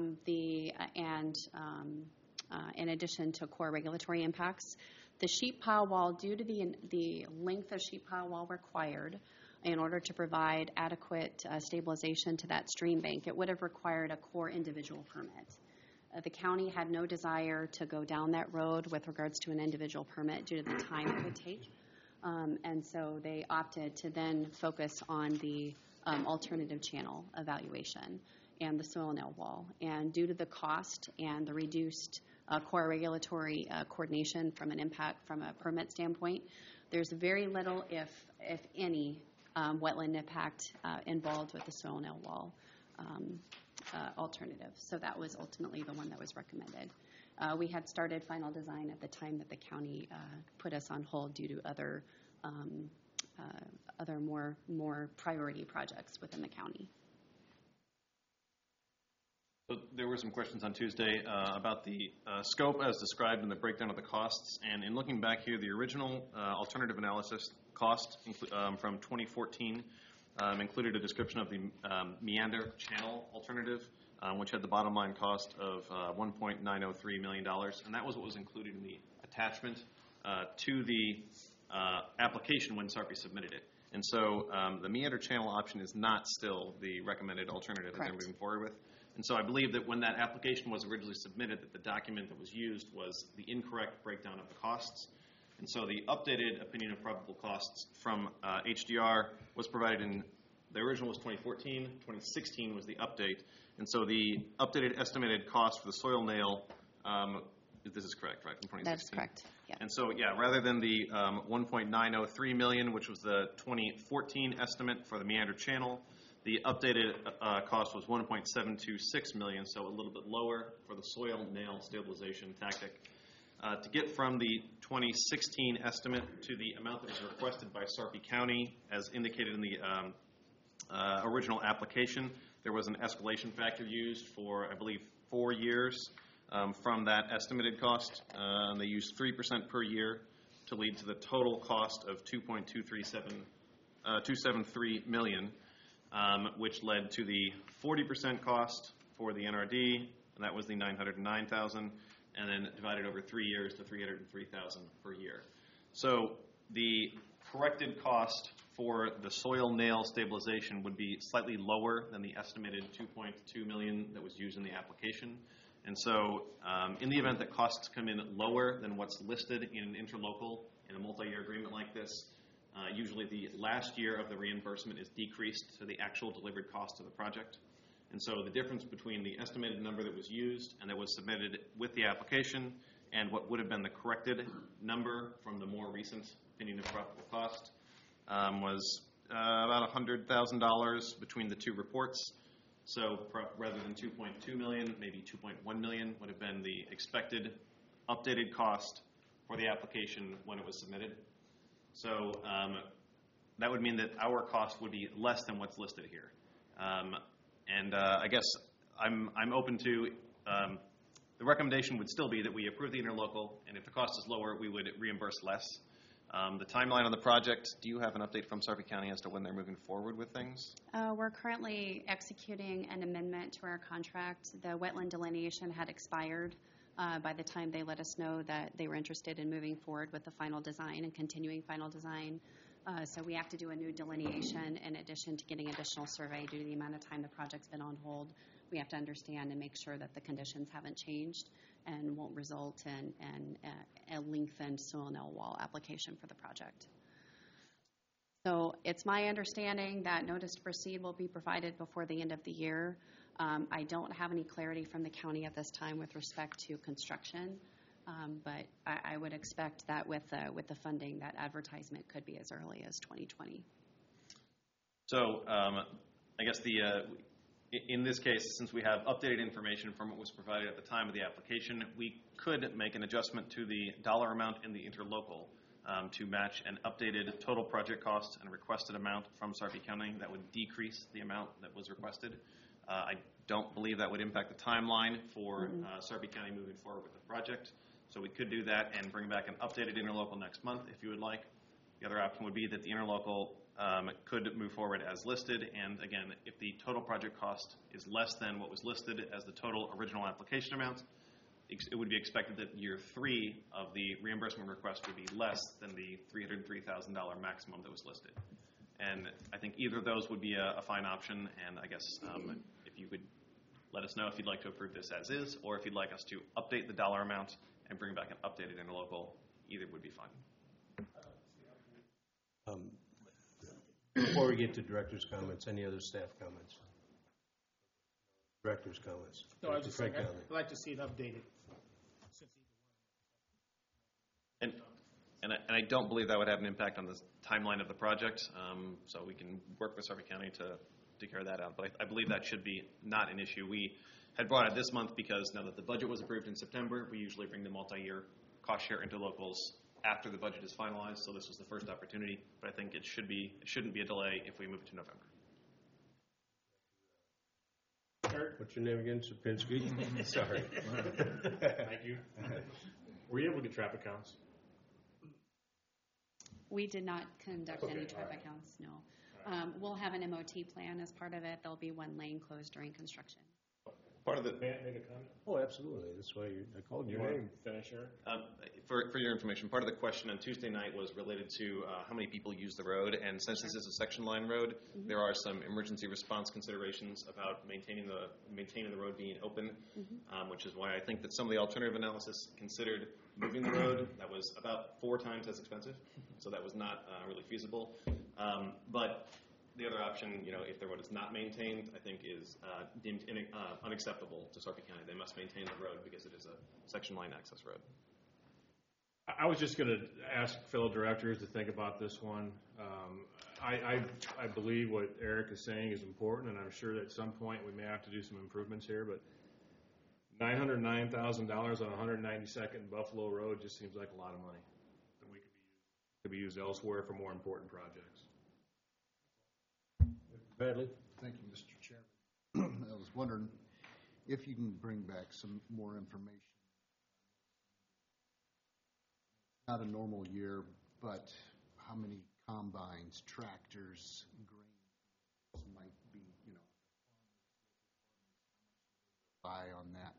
in addition to Core Regulatory impacts, the sheet pile wall, due to the length of sheet pile wall required in order to provide adequate stabilization to that stream bank, it would have required a Core individual permit. The county had no desire to go down that road with regards to an individual permit due to the time it would take. And so they opted to then focus on the alternative channel evaluation and the soil nail wall. And due to the cost and the reduced Core Regulatory coordination from a permit standpoint, there's very little, if any, wetland impact involved with the soil nail wall alternative. So that was ultimately the one that was recommended. We had started final design at the time that the county put us on hold due to other more priority projects within the county. So there were some questions on Tuesday about the scope as described in the breakdown of the costs. And in looking back here, the original alternative analysis cost from 2014 included a description of the meander channel alternative, which had the bottom line cost of $1.903 million. And that was what was included in the attachment to the application when Sarpy submitted it. And so the meander channel option is not still the recommended alternative that they're moving forward with. And so I believe that when that application was originally submitted, that the document that was used was the incorrect breakdown of the costs. And so the updated opinion of probable costs from HDR was provided in, the original was 2014, 2016 was the update. And so the updated estimated cost for the soil nail This is correct, right, from 2016? That's correct, yeah. And so, yeah, rather than the 1.903 million, which was the 2014 estimate for the Meander Channel, the updated cost was 1.726 million, so a little bit lower for the soil nail stabilization tactic. To get from the 2016 estimate to the amount that was requested by Sarpy County, as indicated in the original application, there was an escalation factor used for, I believe, 4 years from that estimated cost. They used 3% per year to lead to the total cost of 2.273 million, which led to the 40% cost for the NRD, and that was the 909,000, and then divided over 3 years to 303,000 per year. So the corrected cost for the soil nail stabilization would be slightly lower than the estimated 2.2 million that was used in the application. And so in the event that costs come in lower than what's listed in an interlocal in a multi-year agreement like this, usually the last year of the reimbursement is decreased to the actual delivered cost of the project. And so the difference between the estimated number that was used and that was submitted with the application and what would have been the corrected number from the more recent opinion of probable cost was about $100,000 between the two reports. So rather than 2.2 million, maybe 2.1 million would have been the expected updated cost for the application when it was submitted. So that would mean that our cost would be less than what's listed here. I guess I'm open to, the recommendation would still be that we approve the interlocal, and if the cost is lower, we would reimburse less. The timeline on the project, do you have an update from Sarpy County as to when they're moving forward with things? We're currently executing an amendment to our contract. The wetland delineation had expired by the time they let us know that they were interested in moving forward with the final design and continuing final design. So we have to do a new delineation in addition to getting additional survey due to the amount of time the project's been on hold. We have to understand and make sure that the conditions haven't changed and won't result in a lengthened soil nail wall application for the project. So it's my understanding that notice to proceed will be provided before the end of the year. I don't have any clarity from the county at this time with respect to construction, but I would expect that with the funding, that advertisement could be as early as 2020. So I guess in this case, since we have updated information from what was provided at the time of the application, we could make an adjustment to the dollar amount in the interlocal to match an updated total project cost and requested amount from Sarpy County that would decrease the amount that was requested. I don't believe that would impact the timeline for Sarpy County moving forward with the project. So we could do that and bring back an updated interlocal next month if you would like. The other option would be that the interlocal could move forward as listed, and again, if the total project cost is less than what was listed as the total original application amount, it would be expected that year 3 of the reimbursement request would be less than the $303,000 maximum that was listed. And I think either of those would be a fine option, and I guess if you could let us know if you'd like to approve this as is, or if you'd like us to update the dollar amount and bring back an updated interlocal, either would be fine. Before we get to director's comments, any other staff comments? Director's comments. No, I was just saying, I'd like to see it updated. And I don't believe that would have an impact on the timeline of the project, so we can work with Sarpy County to carry that out. But I believe that should be not an issue. We had brought it this month because now that the budget was approved in September, we usually bring the multi-year cost share interlocals after the budget is finalized, so this was the first opportunity. But I think it shouldn't be a delay if we move to November. What's your name again? Sapinski? Sorry. Thank you. Were you able to get traffic counts? We did not conduct any traffic counts, no. We'll have an MOT plan as part of it. There'll be one lane closed during construction. Part of the May I make a comment? Oh, absolutely. That's why I called your name. Finish, Eric? For your information, part of the question on Tuesday night was related to how many people use the road, and since this is a section line road, there are some emergency response considerations about maintaining the road being open, which is why I think that some of the alternative analysis considered moving the road. That was about 4 times as expensive, so that was not really feasible. But the other option, if the road is not maintained, I think is deemed unacceptable to Sarpy County. They must maintain the road because it is a section line access road. I was just going to ask fellow directors to think about this one. I believe what Eric is saying is important, and I'm sure that at some point we may have to do some improvements here, but $909,000 on 192nd and Buffalo Road just seems like a lot of money that we could be used elsewhere for more important projects. Bradley? Thank you, Mr. Chairman. I was wondering if you can bring back some more information. Not a normal year, but how many combines, tractors, grain might be, buy on that.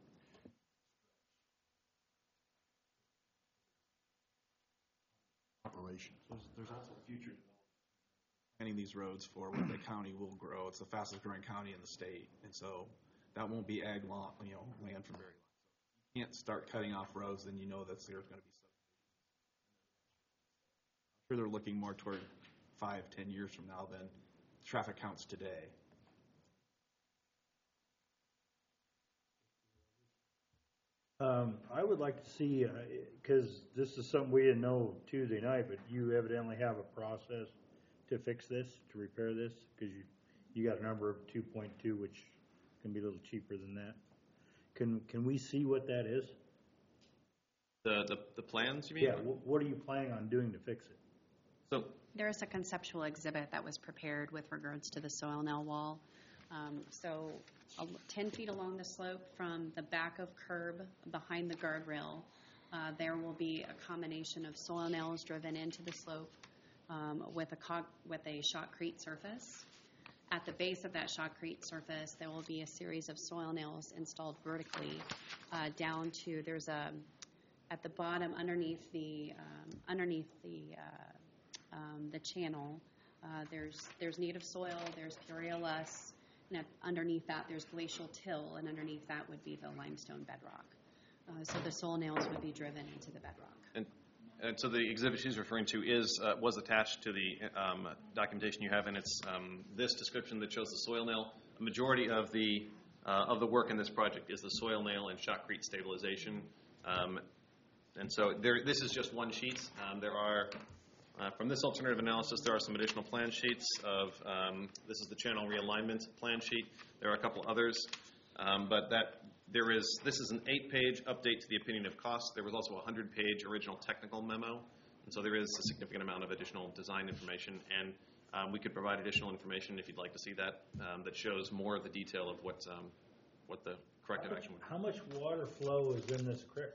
Operation. There's also future planning these roads for what the county will grow. It's the fastest growing county in the state, and so that won't be ag land for very long. So you can't start cutting off roads, then that there's going to be. I'm sure they're looking more toward 5-10 years from now than traffic counts today. I would like to see, because this is something we didn't know Tuesday night, but you evidently have a process to fix this, to repair this, because you got a number of 2.2, which can be a little cheaper than that. Can we see what that is? The plans, you mean? Yeah. What are you planning on doing to fix it? So There is a conceptual exhibit that was prepared with regards to the soil nail wall. 10 feet along the slope from the back of curb behind the guardrail, there will be a combination of soil nails driven into the slope with a shotcrete surface. At the base of that shotcrete surface, there will be a series of soil nails installed vertically down to at the bottom underneath the channel. There's native soil, there's Purulus, and underneath that there's glacial till, and underneath that would be the limestone bedrock. So the soil nails would be driven into the bedrock. And so the exhibit she's referring to was attached to the documentation you have, and it's this description that shows the soil nail. A majority of the work in this project is the soil nail and shotcrete stabilization. And so this is just one sheet. There are from this alternative analysis, there are some additional plan sheets of, this is the channel realignment plan sheet. There are a couple others, but this is an 8-page update to the opinion of cost. There was also a 100-page original technical memo, and so there is a significant amount of additional design information, and we could provide additional information if you'd like to see that, that shows more of the detail of what the corrective action would be. How much water flow is in this creek?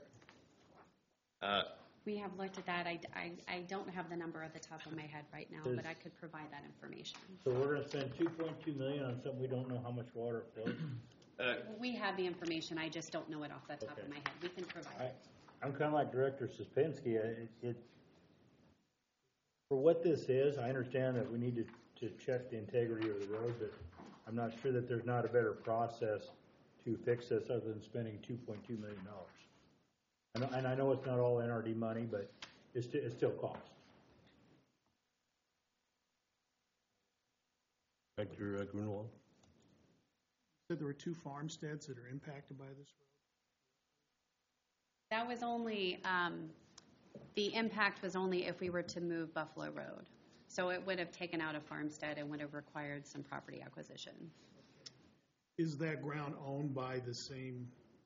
We have looked at that. I don't have the number at the top of my head right now, but I could provide that information. So we're going to spend $2.2 million on something we don't know how much water flows? We have the information. I just don't know it off the top of my head. We can provide it. I'm kind of like Director Suspensky. For what this is, I understand that we need to check the integrity of the road, but I'm not sure that there's not a better process to fix this other than spending $2.2 million. And I know it's not all NRD money, but it still costs. Director Grunewald. You said there were 2 farmsteads that are impacted by this road? That was only, the impact was only if we were to move Buffalo Road. So it would have taken out a farmstead and would have required some property acquisition. Is that ground owned by the same?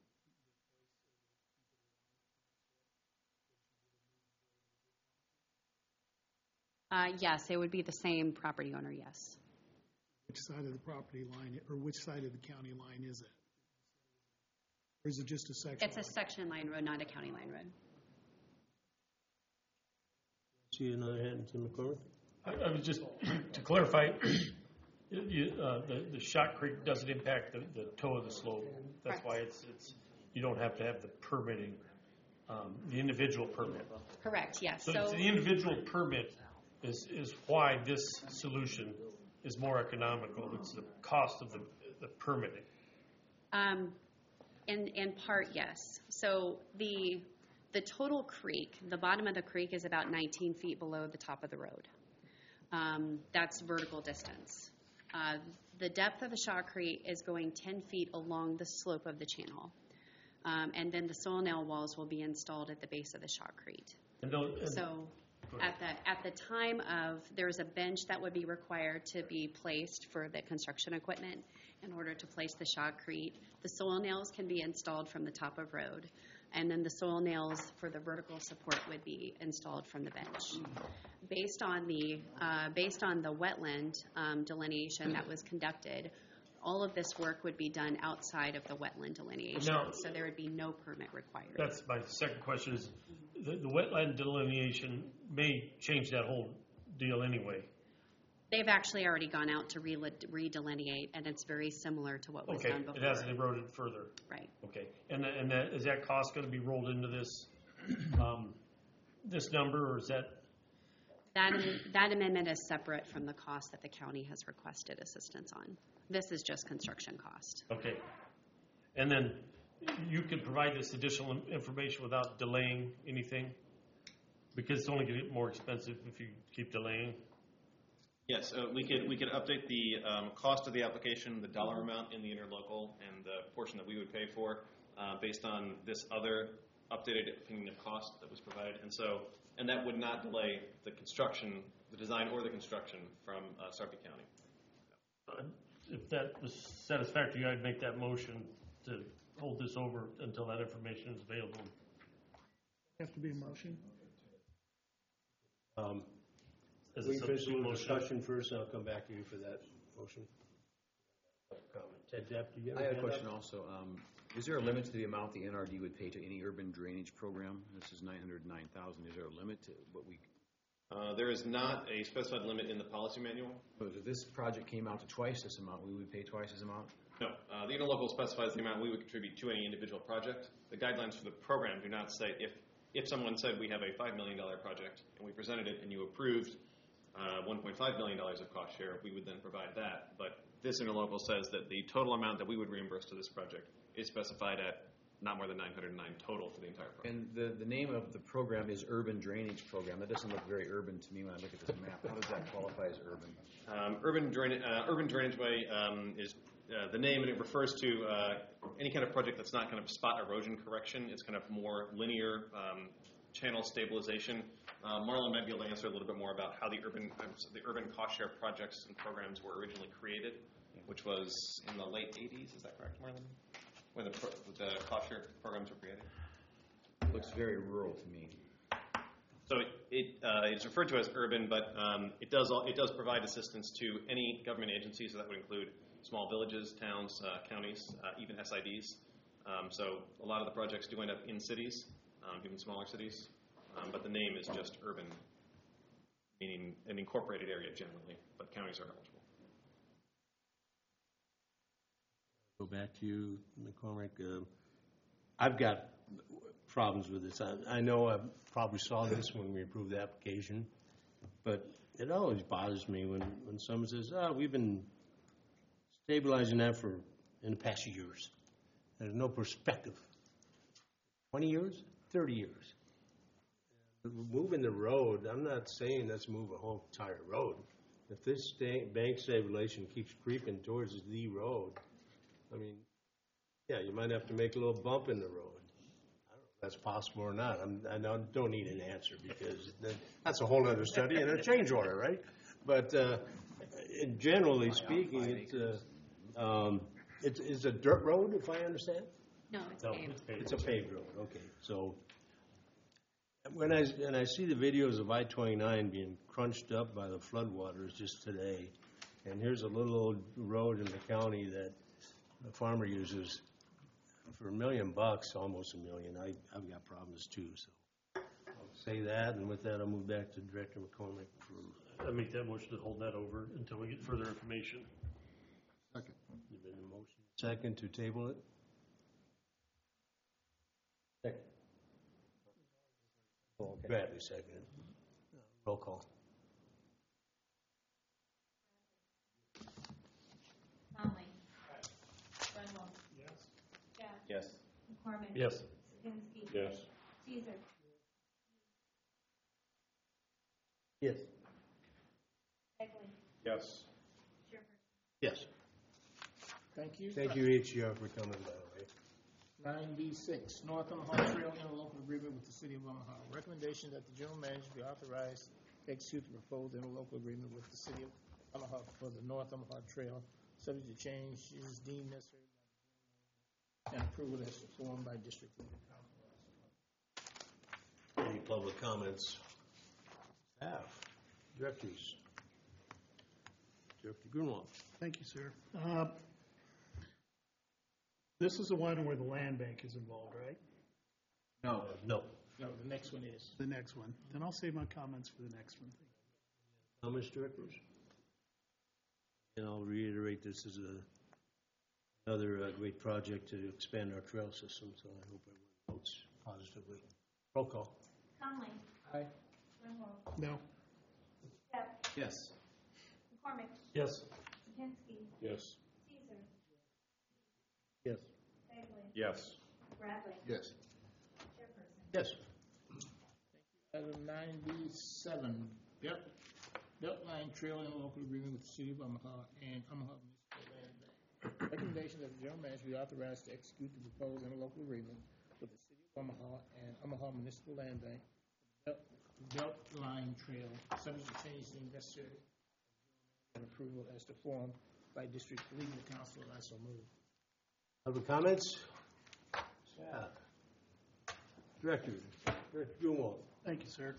Yes, it would be the same property owner, yes. Which side of the property line, or which side of the county line is it? Or is it just a section? It's a section line road, not a county line road. See another hand, Tim McCormick? I was just, to clarify, the shotcrete doesn't impact the toe of the slope. That's why it's you don't have to have the permitting, the individual permit. Correct, yes. So the individual permit is why this solution is more economical. It's the cost of the permitting. In part, yes. So the total creek, the bottom of the creek is about 19 feet below the top of the road. That's vertical distance. The depth of the shotcrete is going 10 feet along the slope of the channel. And then the soil nail walls will be installed at the base of the shotcrete. So at the time of, there's a bench that would be required to be placed for the construction equipment in order to place the shotcrete. The soil nails can be installed from the top of road, and then the soil nails for the vertical support would be installed from the bench. Based on the wetland delineation that was conducted, all of this work would be done outside of the wetland delineation, Now- so there would be no permit required. That's my second question is, the wetland delineation may change that whole deal anyway. They've actually already gone out to redelineate, and it's very similar to what was Okay, done before. it hasn't eroded further. Right. Okay, and is that cost going to be rolled into this, this number, or is that? That amendment is separate from the cost that the county has requested assistance on. This is just construction cost. Okay. And then you could provide this additional information without delaying anything? Because it's only going to get more expensive if you keep delaying. Yes, we could update the cost of the application, the dollar amount in the interlocal, and the portion that we would pay for based on this other updated opinion of cost that was provided. And that would not delay the construction, the design or the construction from Sarpy County. If that was satisfactory, I'd make that motion to hold this over until that information is available. Has to be a motion. As a We finish substitute the motion. discussion first, and I'll come back to you for that motion. Ted Depp, do you have I had a hand up? question also. Is there a limit to the amount the NRD would pay to any urban drainage program? This is $909,000. Is there a limit to what we? There is not a specified limit in the policy manual. But if this project came out to twice this amount, we would pay twice this amount? No, the interlocal specifies the amount we would contribute to any individual project. The guidelines for the program do not say if someone said we have a $5 million project and we presented it and you approved $1.5 million of cost share, we would then provide that. But this interlocal says that the total amount that we would reimburse to this project is specified at not more than $909 total for the entire project. And the name of the program is Urban Drainage Program. That doesn't look very urban to me when I look at this map. How does that qualify as urban? Urban Drainage Way is the name, and it refers to any kind of project that's not kind of spot erosion correction. It's kind of more linear channel stabilization. Marlon might be able to answer a little bit more about how the urban cost share projects and programs were originally created, which was in the late 80s. Is that correct, Marlon? When the cost share programs were created? It looks very rural to me. So it's referred to as urban, but it does provide assistance to any government agencies. So that would include small villages, towns, counties, even SIDs. So a lot of the projects do end up in cities, even smaller cities. But the name is just urban, meaning an incorporated area generally, but counties are eligible. Go back to you, McCormick. I've got problems with this. I know I probably saw this when we approved the application, but it always bothers me when someone says, we've been stabilizing that in the past years. There's no perspective. 20 years? 30 years. Moving the road, I'm not saying let's move a whole entire road. If this bank stabilization keeps creeping towards the road, I mean, yeah, you might have to make a little bump in the road. I don't know if that's possible or not. I don't need an answer because that's a whole other study and a change order, right? But generally speaking, it's a dirt road, if I understand? No, it's paved. It's a paved road, okay. So when I see the videos of I-29 being crunched up by the floodwaters just today, and here's a little old road in the county that the farmer uses for $1 million, almost $1 million, I've got problems too. So I'll say that, and with that, I'll move back to Director McCormick. I make that motion to hold that over until we get further information. Second. You've been in motion. Second to table it? Second. Oh, okay. Bradley seconded. Roll call. Conley. Brenwell. Yes. Jeff. Yes. McCormick. Yes. Sikansky. Yes. Caesar. Yes. Bagley. Yes. Chairperson. Yes. Thank you. Thank you, HCR, for coming, by the way. 9B6, North Omaha Trail interlocal agreement with the City of Omaha. Recommendation that the general manager be authorized to execute the proposed interlocal agreement with the City of Omaha for the North Omaha Trail, subject to changes deemed necessary and approval as performed by district legal counsel. Any public comments? Staff, directors. Director Grunwald. Thank you, sir. This is the one where the land bank is involved, right? No. No. No, the next one is. The next one. Then I'll save my comments for the next one. Comments, directors? And I'll reiterate, this is another great project to expand our trail system, so I hope everyone votes positively. Roll call. Conley. Aye. Grunwald. No. Step. Yes. McCormick. Yes. Jakinski. Yes. Caesar. Yes. Bagley. Yes. Bradley. Yes. Chairperson. Yes. Item 9B7, Beltline Trail interlocal agreement with the City of Omaha and Omaha Municipal Land Bank. Recommendation that the general manager be authorized to execute the proposed interlocal agreement with the City of Omaha and Omaha Municipal Land Bank for the Beltline Trail, subject to change deemed necessary and approval as to form by district legal counsel. I so move. Other comments? Staff. Director. Director Grunwald. Thank you, sir.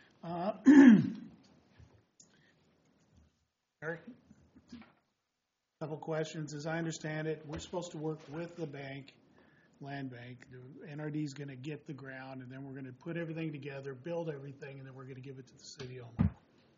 Eric, couple questions. As I understand it, we're supposed to work with the bank, land bank. The NRD is going to get the ground, and then we're going to put everything together, build everything, and then we're going to give it to the City of Omaha.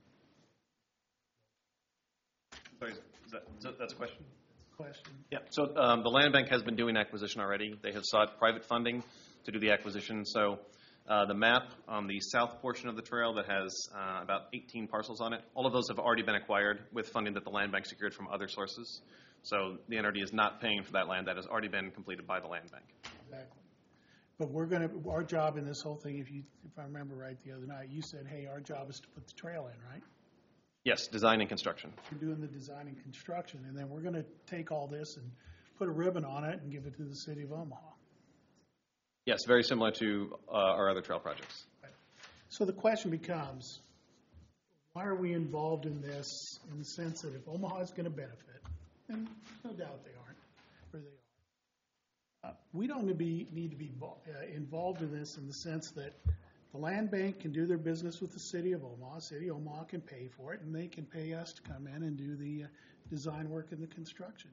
Sorry, that's a question? Question. Yeah, so the land bank has been doing acquisition already. They have sought private funding to do the acquisition. So the map on the south portion of the trail that has about 18 parcels on it, all of those have already been acquired with funding that the land bank secured from other sources. So the NRD is not paying for that land that has already been completed by the land bank. Exactly. But our job in this whole thing, if I remember right the other night, you said, hey, our job is to put the trail in, right? Yes, design and construction. We're doing the design and construction, and then we're going to take all this and put a ribbon on it and give it to the City of Omaha. Yes, very similar to our other trail projects. So the question becomes, why are we involved in this in the sense that if Omaha is going to benefit, and no doubt they aren't, or they are, we don't need to be involved in this in the sense that the land bank can do their business with the City of Omaha. City of Omaha can pay for it, and they can pay us to come in and do the design work and the construction.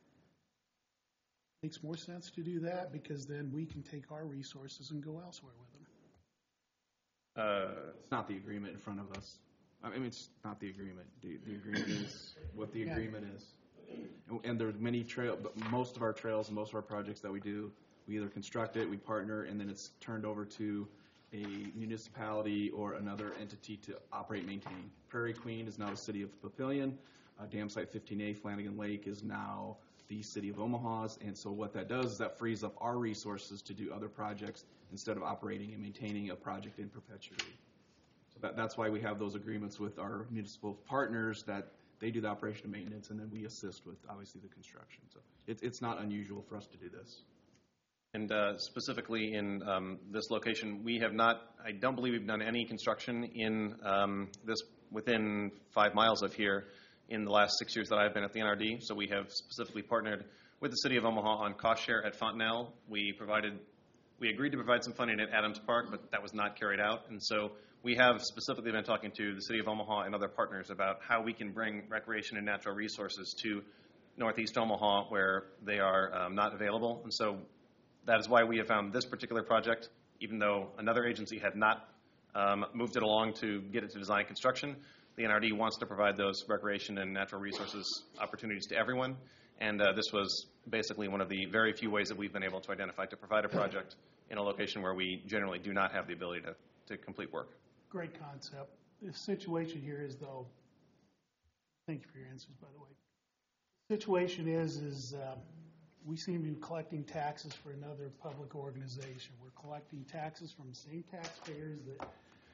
Makes more sense to do that because then we can take our resources and go elsewhere with them. It's not the agreement in front of us. I mean, it's not the agreement. The agreement is what the agreement is. And there's many but most of our trails and most of our projects that we do, we either construct it, we partner, and then it's turned over to a municipality or another entity to operate and maintain. Prairie Queen is now the City of Papillion. Dam Site 15A, Flanagan Lake, is now the City of Omaha's, and so what that does is that frees up our resources to do other projects instead of operating and maintaining a project in perpetuity. So that's why we have those agreements with our municipal partners that they do the operation and maintenance, and then we assist with, obviously, the construction. So it's not unusual for us to do this. And specifically in this location, we have not, I don't believe we've done any construction in this within 5 miles of here in the last 6 years that I've been at the NRD. So we have specifically partnered with the City of Omaha on cost share at Fontenelle. We agreed to provide some funding at Adams Park, but that was not carried out. And so we have specifically been talking to the City of Omaha and other partners about how we can bring recreation and natural resources to Northeast Omaha where they are not available. And so that is why we have found this particular project, even though another agency had not moved it along to get it to design construction. The NRD wants to provide those recreation and natural resources opportunities to everyone, and this was basically one of the very few ways that we've been able to identify to provide a project in a location where we generally do not have the ability to complete work. Great concept. The situation here is, though, thank you for your answers, by the way. The situation is we seem to be collecting taxes for another public organization. We're collecting taxes from the same taxpayers that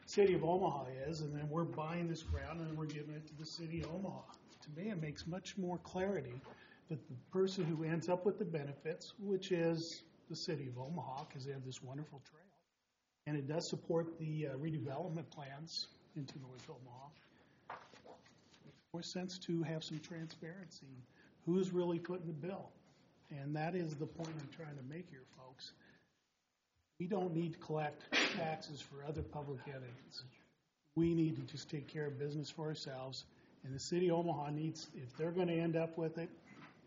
city of Omaha is, and then we're buying this ground and we're giving it to the city of Omaha. To me, it makes much more clarity that the person who ends up with the benefits, which is the city of Omaha, because they have this wonderful trail, and it does support the redevelopment plans into North Omaha. It makes more sense to have some transparency. Who's really footing the bill? And that is the point I'm trying to make here, folks. We don't need to collect taxes for other public entities. We need to just take care of business for ourselves. And the city of Omaha needs, if they're going to end up with it.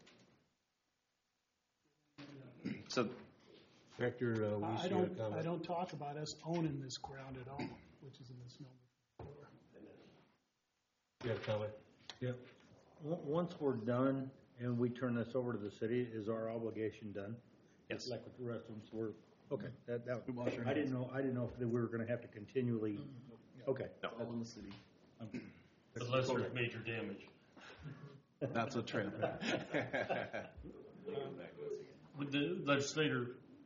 So, Director, I don't talk about us owning this ground at all, which is a misnomer. You have a comment? Yeah. Once we're done and we turn this over to the city, is our obligation done? Yes. Like with the restrooms, we're, okay. wash our I didn't know if we were gonna have to continually, okay. No. All in the city. Unless there's major damage. That's a trip. Would the legislator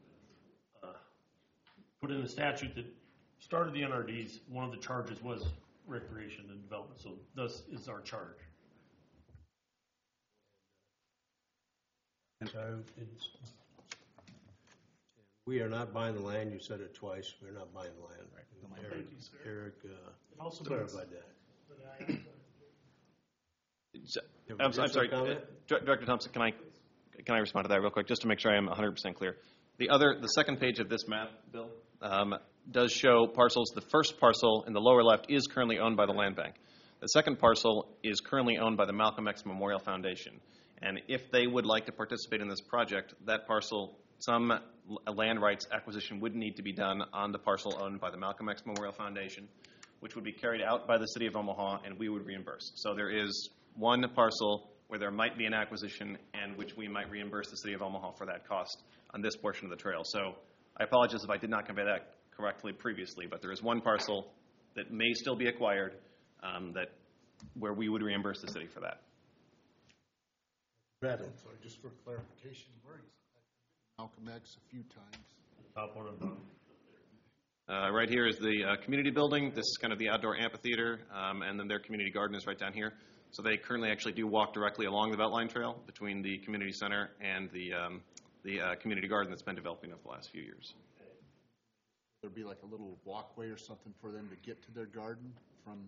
put in the statute that started the NRDs, one of the charges was recreation and development, so thus is our charge. So we are not buying the land. You said it twice. We're not buying the land. Right. Thank you, sir. Eric Also clarified that. I'm sorry, Director Thompson, can I respond to that real quick, just to make sure I am 100% clear? The second page of this map, Bill, does show parcels. The first parcel in the lower left is currently owned by the land bank. The second parcel is currently owned by the Malcolm X Memorial Foundation. And if they would like to participate in this project, that parcel, some land rights acquisition would need to be done on the parcel owned by the Malcolm X Memorial Foundation, which would be carried out by the city of Omaha, and we would reimburse. So there is one parcel where there might be an acquisition and which we might reimburse the city of Omaha for that cost on this portion of the trail. So I apologize if I did not convey that correctly previously, but there is one parcel that may still be acquired where we would reimburse the city for that. Bradley. Sorry, just for clarification, where is Malcolm X a few times? Top one of them. Right here is the community building. This is kind of the outdoor amphitheater, and then their community garden is right down here. So they currently actually do walk directly along the Beltline Trail between the community center and the community garden that's been developing over the last few years. There'd be like a little walkway or something for them to get to their garden from?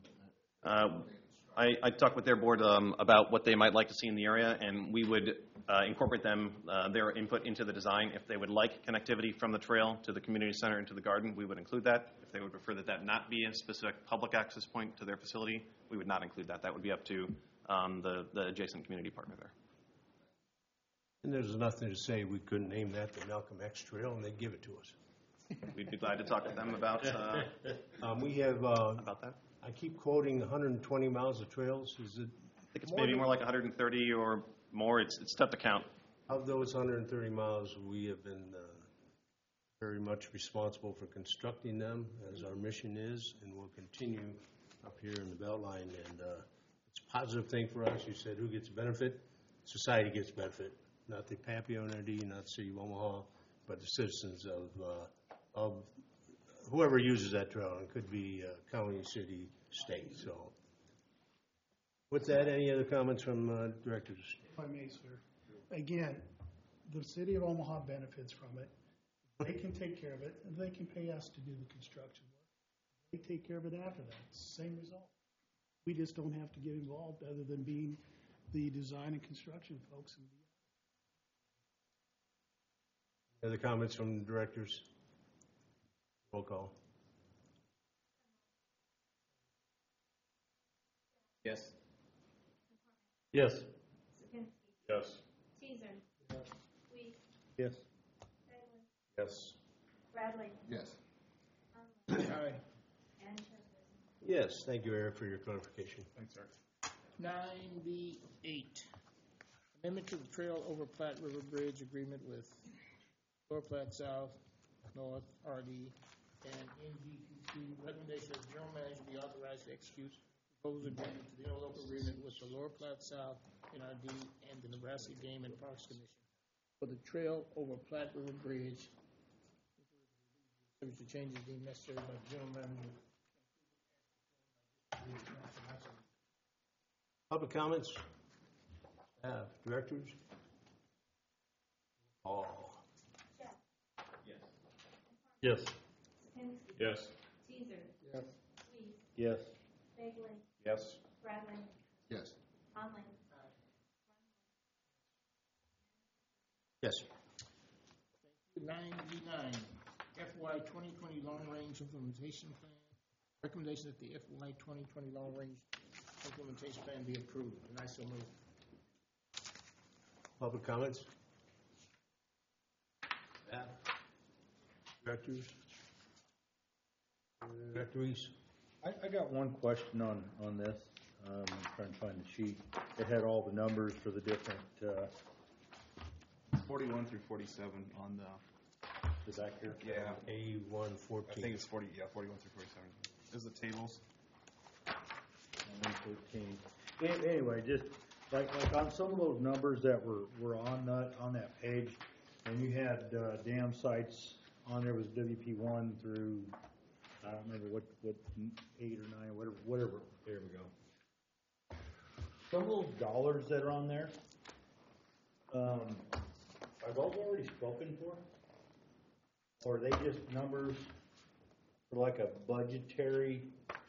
I talked with their board about what they might like to see in the area, and we would incorporate their input into the design. If they would like connectivity from the trail to the community center and to the garden, we would include that. If they would prefer that not be a specific public access point to their facility, we would not include that. That would be up to the adjacent community partner there. And there's nothing to say we couldn't name that the Malcolm X Trail, and they'd give it to us. We'd be glad to talk with them about we have about that. I keep quoting 120 miles of trails. Is it? I think it's maybe more like 130 or more. It's tough to count. Of those 130 miles, we have been very much responsible for constructing them, as our mission is, and we'll continue up here in the Beltline. And it's a positive thing for us. You said who gets benefit? Society gets benefit, not the Papio NRD, not the City of Omaha, but the citizens of whoever uses that trail. It could be county, city, state. So with that, any other comments from directors? If I may, sir. Again, the city of Omaha benefits from it. They can take care of it, and they can pay us to do the construction work. They take care of it after that. It's the same result. We just don't have to get involved other than being the design and construction folks. Other comments from directors? Roll call. Yes. Yes. Sipinski. Yes. Teaser. Weeks. Yes. Bagley. Yes. Bradley. Yes. Aye. And Chairperson. Yes, thank you, Eric, for your clarification. Thanks, Eric. 9B8, amendment to the Trail over Platte River Bridge agreement with Lower Platte South, North, RD, and NGPC. Recommendation that the general manager be authorized to execute proposed agreement to the interlocal agreement with the Lower Platte South, NRD, and the Nebraska Game and Parks Commission for the Trail over Platte River Bridge. Subject to changes deemed necessary by the general manager. Public comments? Directors? Yes. Sikansky. Yes. Teaser. Yes. Weiss. Yes. Bagley. Yes. Bradley. Yes. Conley. Yes. 9B9, FY 2020 Long Range Implementation Plan. Recommendation that the FY 2020 Long Range Implementation Plan be approved, and I so move. Public comments? Directors? Director Reese? I got one question on this. I'm trying to find the sheet. It had all the numbers for the different, 41 through 47 on the back here. Yeah. A114. I think it's 41 through 47. Is the tables? 113. Anyway, just like on some of those numbers that were on that page, and you had dam sites on there, was WP1 through, I don't remember what 8 or 9, whatever. There we go. Some of those dollars that are on there, are those already spoken for? Or are they just numbers for like a budgetary?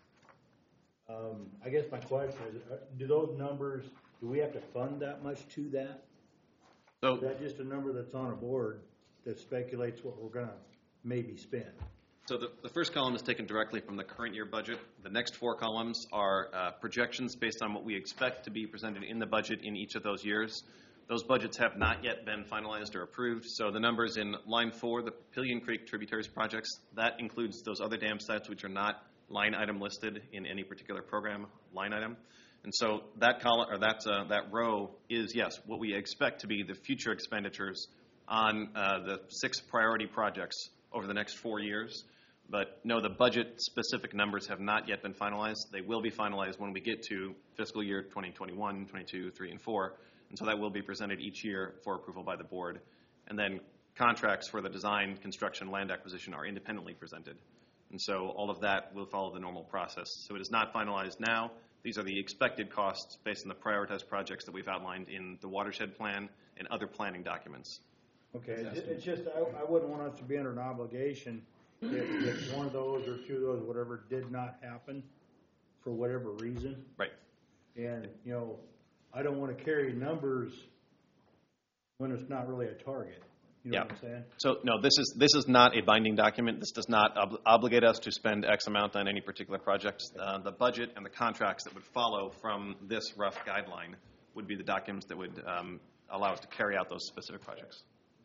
I guess my question is, do we have to fund that much to that? So, Is that just a number that's on a board that speculates what we're gonna maybe spend? So the first column is taken directly from the current year budget. The next four columns are projections based on what we expect to be presented in the budget in each of those years. Those budgets have not yet been finalized or approved. So the numbers in line 4, the Papillion Creek Tributaries projects, that includes those other dam sites which are not line item listed in any particular program line item. And so that column, or that row is, yes, what we expect to be the future expenditures on the 6 priority projects over the next 4 years. But no, the budget-specific numbers have not yet been finalized. They will be finalized when we get to fiscal year 2021, 22, 3, and 4. And so that will be presented each year for approval by the board. And then contracts for the design, construction, land acquisition are independently presented. And so all of that will follow the normal process. So it is not finalized now. These are the expected costs based on the prioritized projects that we've outlined in the watershed plan and other planning documents. Okay, it's just, I wouldn't want us to be under an obligation if one of those or two of those, whatever, did not happen for whatever reason. Right. And, I don't want to carry numbers when it's not really a target. You know what I'm saying? So, no, this is not a binding document. This does not obligate us to spend X amount on any particular project. The budget and the contracts that would follow from this rough guideline would be the documents that would allow us to carry out those specific projects.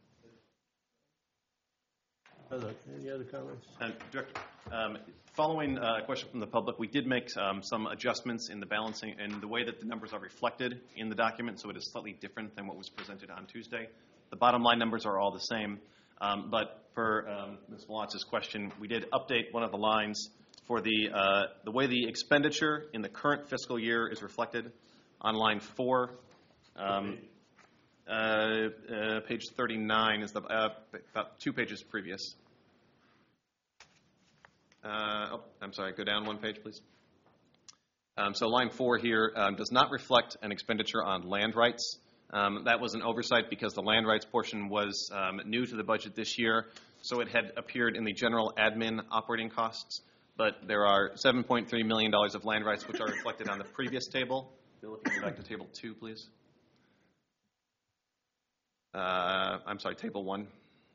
Any other comments? Director, following a question from the public, we did make some adjustments in the balancing and the way that the numbers are reflected in the document, so it is slightly different than what was presented on Tuesday. The bottom line numbers are all the same, but for Ms. Malotz's question, we did update one of the lines for the way the expenditure in the current fiscal year is reflected on line 4. Page 39 is about 2 pages previous. I'm sorry, go down 1 page, please. So line 4 here does not reflect an expenditure on land rights. That was an oversight because the land rights portion was new to the budget this year, so it had appeared in the general admin operating costs. But there are $7.3 million of land rights which are reflected on the previous table. Bill, if you go back to table 2, please. I'm sorry, table 1.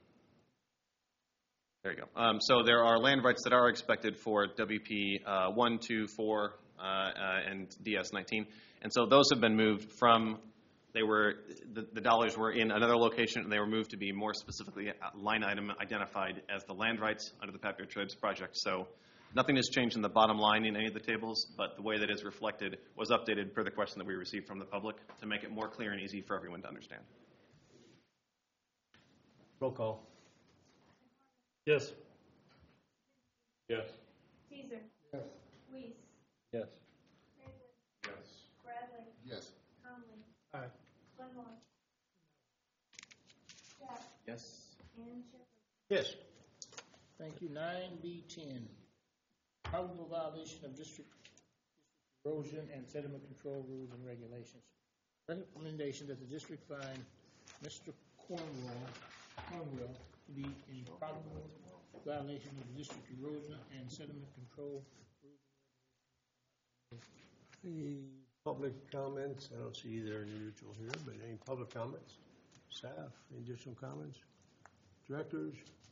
There you go. So there are land rights that are expected for WP 1, 2, 4, and DS 19. And so those have been moved from, the dollars were in another location, and they were moved to be more specifically line item identified as the land rights under the Papio Trails project. So nothing has changed in the bottom line in any of the tables, but the way that is reflected was updated per the question that we received from the public to make it more clear and easy for everyone to understand. Roll call. Yes. Yes. Teaser. Yes. Weiss. Yes. Bagley. Yes. Bradley. Yes. Conley. Aye. Glenmore. Jeff. Yes. And Shepherd. Yes. Thank you. 9B10, probable violation of District erosion and sediment control rules and regulations. Recommendation that the district find Mr. Cornwell to be in probable violation of the district erosion and sediment control rules and regulations. Any public comments? I don't see either individual here, but any public comments? Staff, any additional comments? Directors?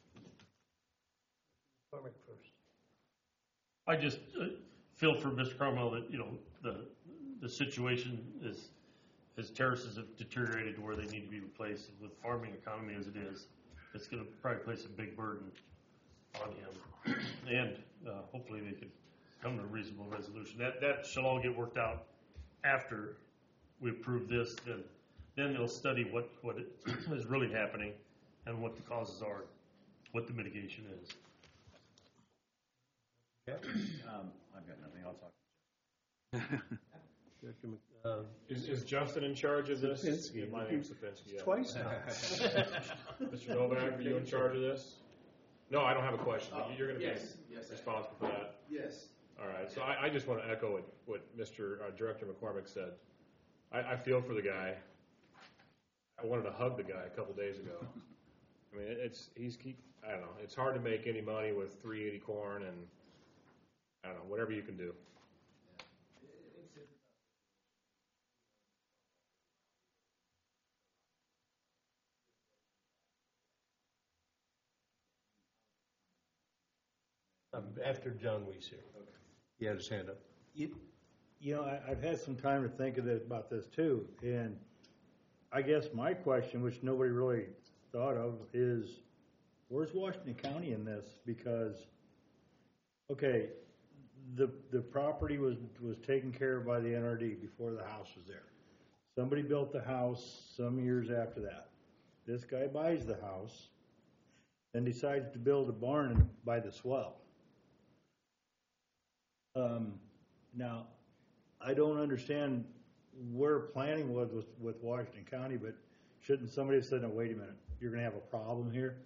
Public first. I just feel for Mr. Cromwell that, the situation is, his terraces have deteriorated to where they need to be replaced. With farming economy as it is, it's going to probably place a big burden on him. And hopefully they could come to a reasonable resolution. That shall all get worked out after we approve this. Then they'll study what is really happening and what the causes are, what the mitigation is. Okay. I've got nothing. I'll talk. Is Justin in charge of this? Sapinski. Yeah, my name's Sapinski. Yeah. Twice now. Mr. Novak, are you in charge of this? No, I don't have a question. You're going to be responsible for that? Yes. All right. So I just want to echo what Mr. Director McCormick said. I feel for the guy. I wanted to hug the guy a couple days ago. I mean, I don't know. It's hard to make any money with 380 corn and, I don't know, whatever you can do. After John Weiss here. Okay. He had his hand up. I've had some time to think about this too, and I guess my question, which nobody really thought of, is where's Washington County in this? Because, okay, the property was taken care of by the NRD before the house was there. Somebody built the house some years after that. This guy buys the house and decides to build a barn by the swell. Now, I don't understand where planning was with Washington County, but shouldn't somebody have said, no, wait a minute, you're going to have a problem here?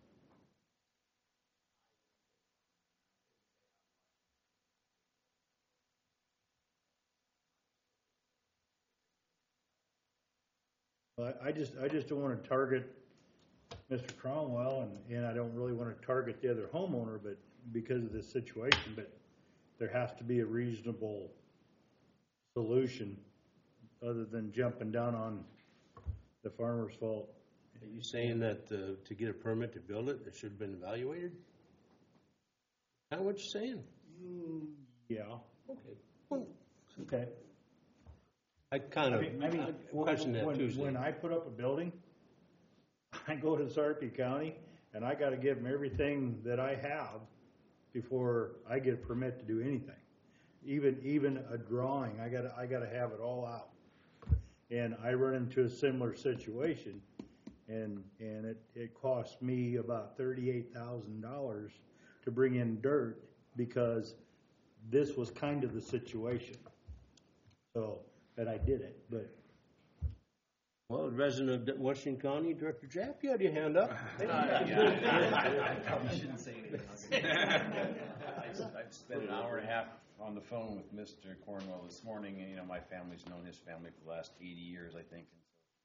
I just don't want to target Mr. Cromwell, and I don't really want to target the other homeowner, but because of this situation, but there has to be a reasonable solution other than jumping down on the farmer's fault. Are you saying that to get a permit to build it, it should have been evaluated? Is that what you're saying? Yeah. Okay. Well, okay. I kind of question that too. When I put up a building, I go to Sarpy County and I got to give them everything that I have before I get a permit to do anything. Even a drawing, I got to have it all out. And I run into a similar situation, and it cost me about $38,000 to bring in dirt because this was kind of the situation. So that I did it, but. Well, resident of Washington County, Director Japp, you had your hand up. I probably shouldn't say anything. I've spent an hour and a half on the phone with Mr. Cornwell this morning, and my family's known his family for the last 80 years, I think.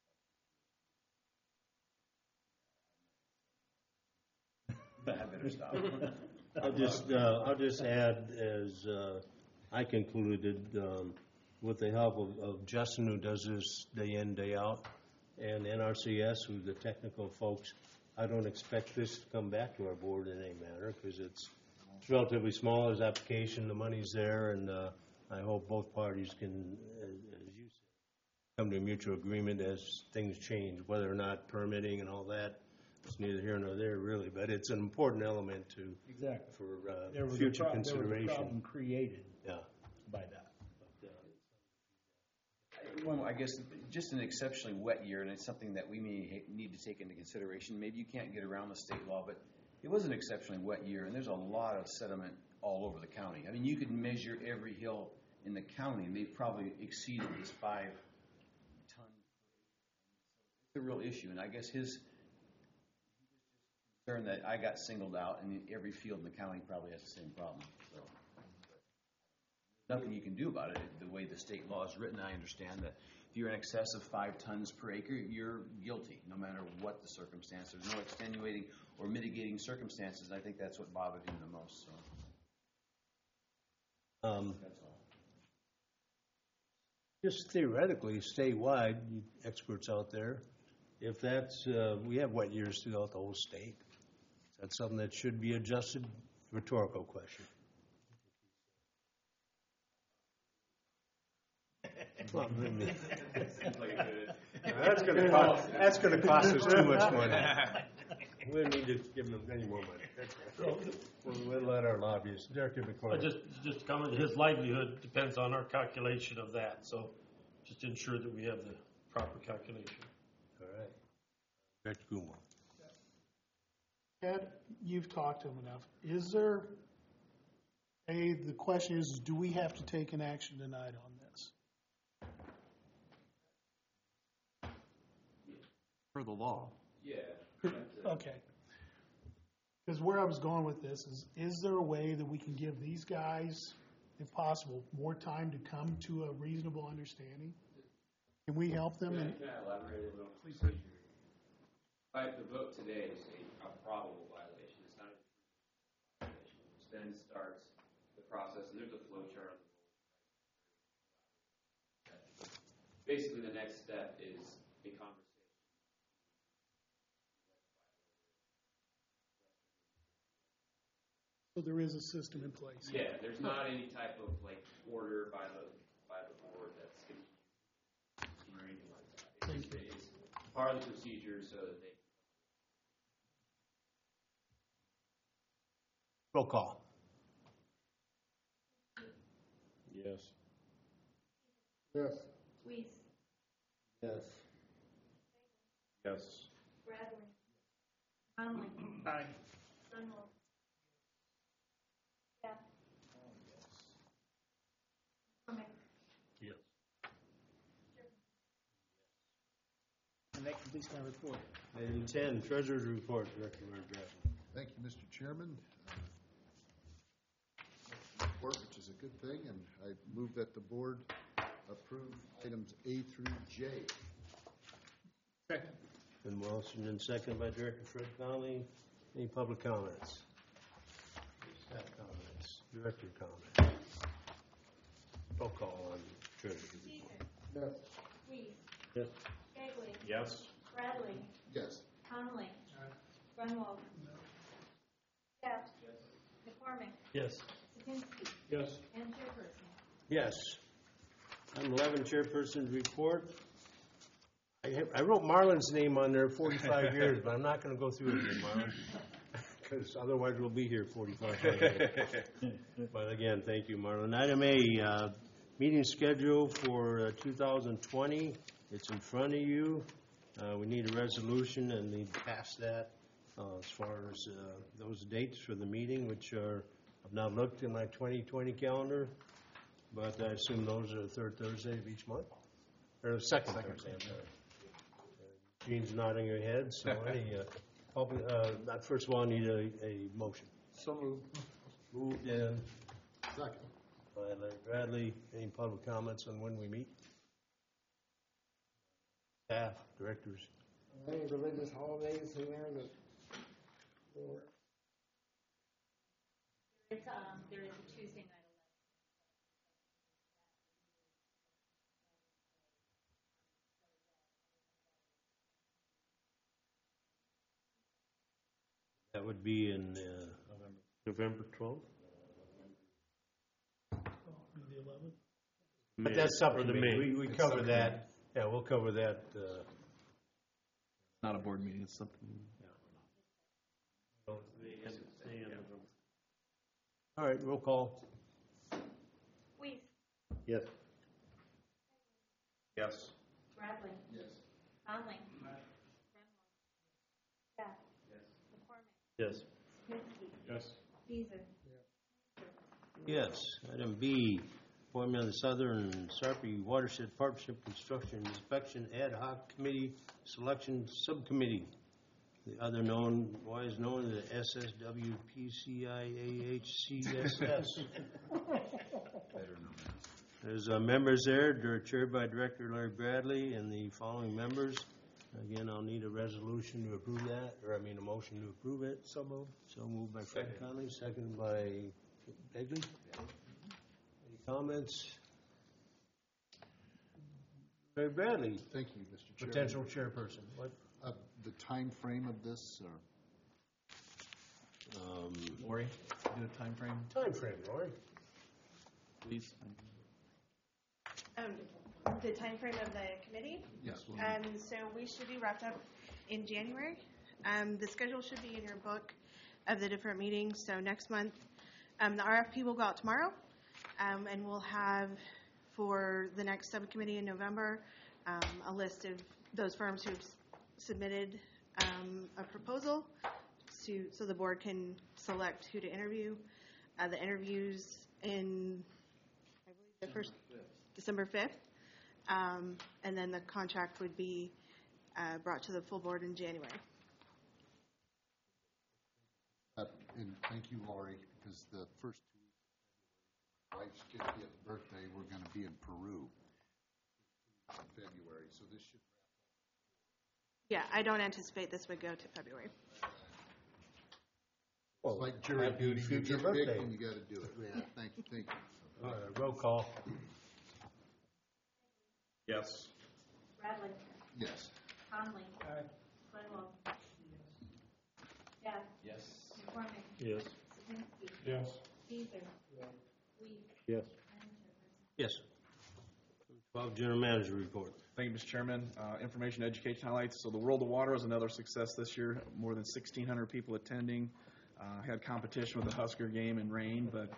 I better stop. I'll just add, as I concluded, with the help of Justin, who does this day in, day out, and NRCS, who's the technical folks, I don't expect this to come back to our board in any manner because it's relatively small as application, the money's there, and I hope both parties can, as you said, come to a mutual agreement as things change, whether or not permitting and all that. It's neither here nor there, really, but it's an important element to for future consideration. There was a problem created by that. Well, I guess just an exceptionally wet year, and it's something that we may need to take into consideration. Maybe you can't get around the state law, but it was an exceptionally wet year, and there's a lot of sediment all over the county. I mean, you could measure every hill in the county, and they've probably exceeded this 5-ton. It's a real issue, and I guess his concern that I got singled out, and every field in the county probably has the same problem. So nothing you can do about it. The way the state law is written, I understand that if you're in excess of 5 tons per acre, you're guilty, no matter what the circumstance. There's no extenuating or mitigating circumstances, and I think that's what bothered him the most, so. That's all. Just theoretically, statewide, you experts out there, if that's, we have wet years throughout the whole state. Is that something that should be adjusted? Rhetorical question. Well, that's gonna cost us too much money. We don't need to give them any more money. We'll let our lobbyists, Director McCormick. Just comment, his livelihood depends on our calculation of that, so just ensure that we have the proper calculation. All right. Director Kumar. Ed, you've talked to him enough. Is there, the question is, do we have to take an action tonight on this? For the law. Yeah. Okay. Because where I was going with this is there a way that we can give these guys, if possible, more time to come to a reasonable understanding? Can we help them? Can I elaborate a little? Please. The vote today is a probable violation. It's not a violation, which then starts the process, and there's a flow chart. Basically, the next step is a conversation. So there is a system in place. Yeah, there's not any type of like order by the board that's going to or anything like that. It's part of the procedure so that they. Roll call. Yes. Yes. Weiss. Yes. Yes. Bradley. Conley. Aye. Sunwolf. Jeff. McCormick. Yes. And that completes my report. Item 10, Treasurer's Report, Director Bradley. Thank you, Mr. Chairman. Report, which is a good thing, and I move that the board approve items A through J. Second. Been motioned and seconded by Director Fred Conley. Any public comments? Staff comments? Director comments? Roll call on Treasurer. Caesar. Yes. Weiss. Yes. Bagley. Yes. Bradley. Yes. Conley. Grunwald. Jeff. McCormick. Yes. Sapinski. Yes. And Chairperson. Yes. Item 11, Chairperson's Report. I wrote Marlon's name on there 45 years, but I'm not going to go through it again, Marlon, because otherwise we'll be here 45 years. But again, thank you, Marlon. Item A, meeting schedule for 2020. It's in front of you. We need a resolution and need to pass that as far as those dates for the meeting, which are, I've not looked in my 2020 calendar, but I assume those are the third Thursday of each month, or the second Thursday, I'm sorry. Gene's nodding her head, so any, first of all, I need a motion. So moved. Moved in Second. by Larry Bradley. Any public comments on when we meet? Staff, directors. Any religious holidays in there that? There is a Tuesday night. That would be in November 12th? Be the 11th. But that's subcommittee. We cover that. Yeah, we'll cover that. Not a board meeting, it's something. All right, roll call. Weiss. Yes. Yes. Bradley. Yes. Conley. Jeff. McCormick. Yes. Sapinski. Yes. Caesar. Yes. Item B, appointment of the Southern Sarpy Watershed Partnership Construction Inspection Ad Hoc Committee Selection Subcommittee. The other known, why is known as the SSWPCIAHCSS. Better known There's members there, they're chaired by Director Larry Bradley and the following members. Again, I'll need a resolution to approve that, or I mean a motion to approve it. So moved. So moved by Frank Conley, seconded by Begley. Any comments? Larry Bradley. Thank you, Mr. Chairman. Potential chairperson. What? The time frame of this, or? Lori, do a time frame, Time frame, Lori. please. The timeframe of the committee? Yes. So we should be wrapped up in January. The schedule should be in your book of the different meetings. So next month, the RFP will go out tomorrow, and we'll have for the next subcommittee in November a list of those firms who've submitted a proposal so the board can select who to interview. The interviews in, I believe, the first December 5th. And then the contract would be brought to the full board in January. And thank you, Lori, because the first 2 weeks of my wife's 50th birthday, we're going to be in Peru in February, so this should wrap up. Yeah, I don't anticipate this would go to February. Well, It's like jury happy duty, you future get picked birthday. and you got to do it. Yeah, thank you, thank you. All right, roll call. Yes. Bradley. Yes. Conley. Swedlow. Yes. Yes. McCormick. Yes. Sipinski. Yes. Caesar. Weed. Yes. Madam Chairperson. Yes. 12, General Manager report. Thank you, Mr. Chairman. Information education highlights. So the World of Water was another success this year. More than 1,600 people attending. Had competition with the Husker game in rain, but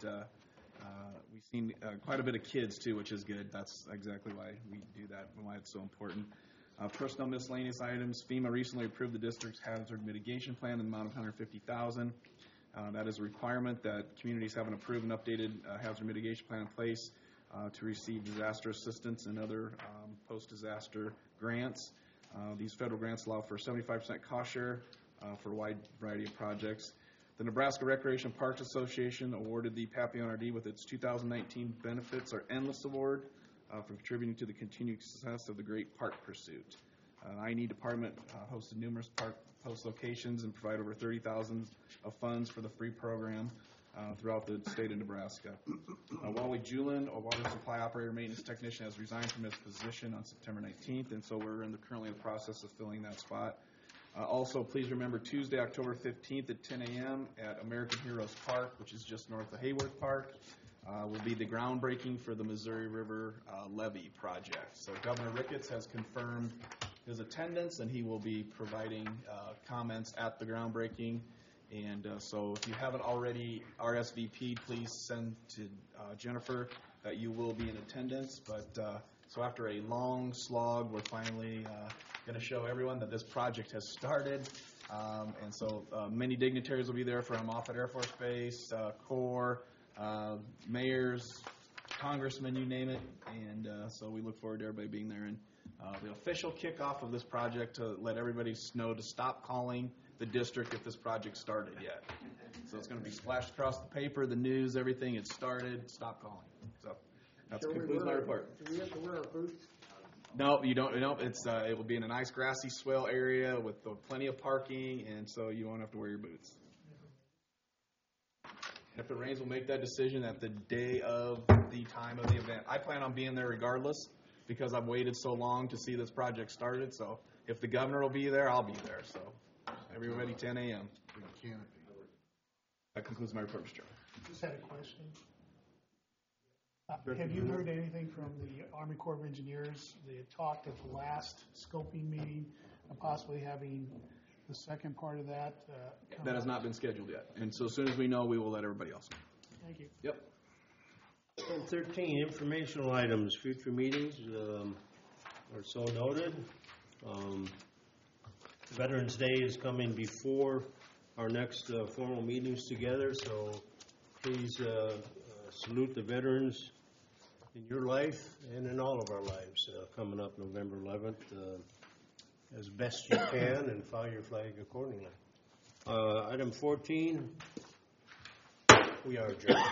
we've seen quite a bit of kids too, which is good. That's exactly why we do that and why it's so important. Personnel miscellaneous items. FEMA recently approved the district's hazard mitigation plan in the amount of $150,000. That is a requirement that communities have an approved and updated hazard mitigation plan in place to receive disaster assistance and other post-disaster grants. These federal grants allow for 75% cost share for a wide variety of projects. The Nebraska Recreation Parks Association awarded the Papillon-RD with its 2019 Benefits Are Endless Award for contributing to the continued success of the Great Park Pursuit. I&E department hosted numerous park post locations and provided over $30,000 of funds for the free program throughout the state of Nebraska. Wally Julin, a water supply operator maintenance technician, has resigned from his position on September 19th, and so we're currently in the process of filling that spot. Also, please remember Tuesday, October 15th at 10 a.m. at American Heroes Park, which is just north of Hayworth Park, will be the groundbreaking for the Missouri River Levee project. So Governor Ricketts has confirmed his attendance, and he will be providing comments at the groundbreaking. And so if you haven't already RSVP'd, please send to Jennifer that you will be in attendance. But so after a long slog, we're finally going to show everyone that this project has started. And so many dignitaries will be there from Offutt Air Force Base, Corps, mayors, congressmen, you name it. And so we look forward to everybody being there. And the official kickoff of this project to let everybody know to stop calling the district if this project started yet. So it's going to be splashed across the paper, the news, everything. It started. Stop calling. So that concludes my report. Do we have to wear our boots? No, you don't. No, it will be in a nice grassy swale area with plenty of parking, and so you won't have to wear your boots. If it rains, we'll make that decision at the day of the time of the event. I plan on being there regardless because I've waited so long to see this project started. So if the governor will be there, I'll be there. So everybody, 10 a.m. That concludes my report, Mr. Chairman. Just had a question. Have you heard anything from the Army Corps of Engineers? They had talked at the last scoping meeting of possibly having the second part of that come That has up. not been scheduled yet. And so as soon as we know, we will let everybody else know. Thank you. Yep. And 13, informational items, future meetings are so noted. Veterans Day is coming before our next formal meetings together, so please salute the veterans in your life and in all of our lives coming up November 11th as best you can and fly your flag accordingly. Item 14, we are adjourned.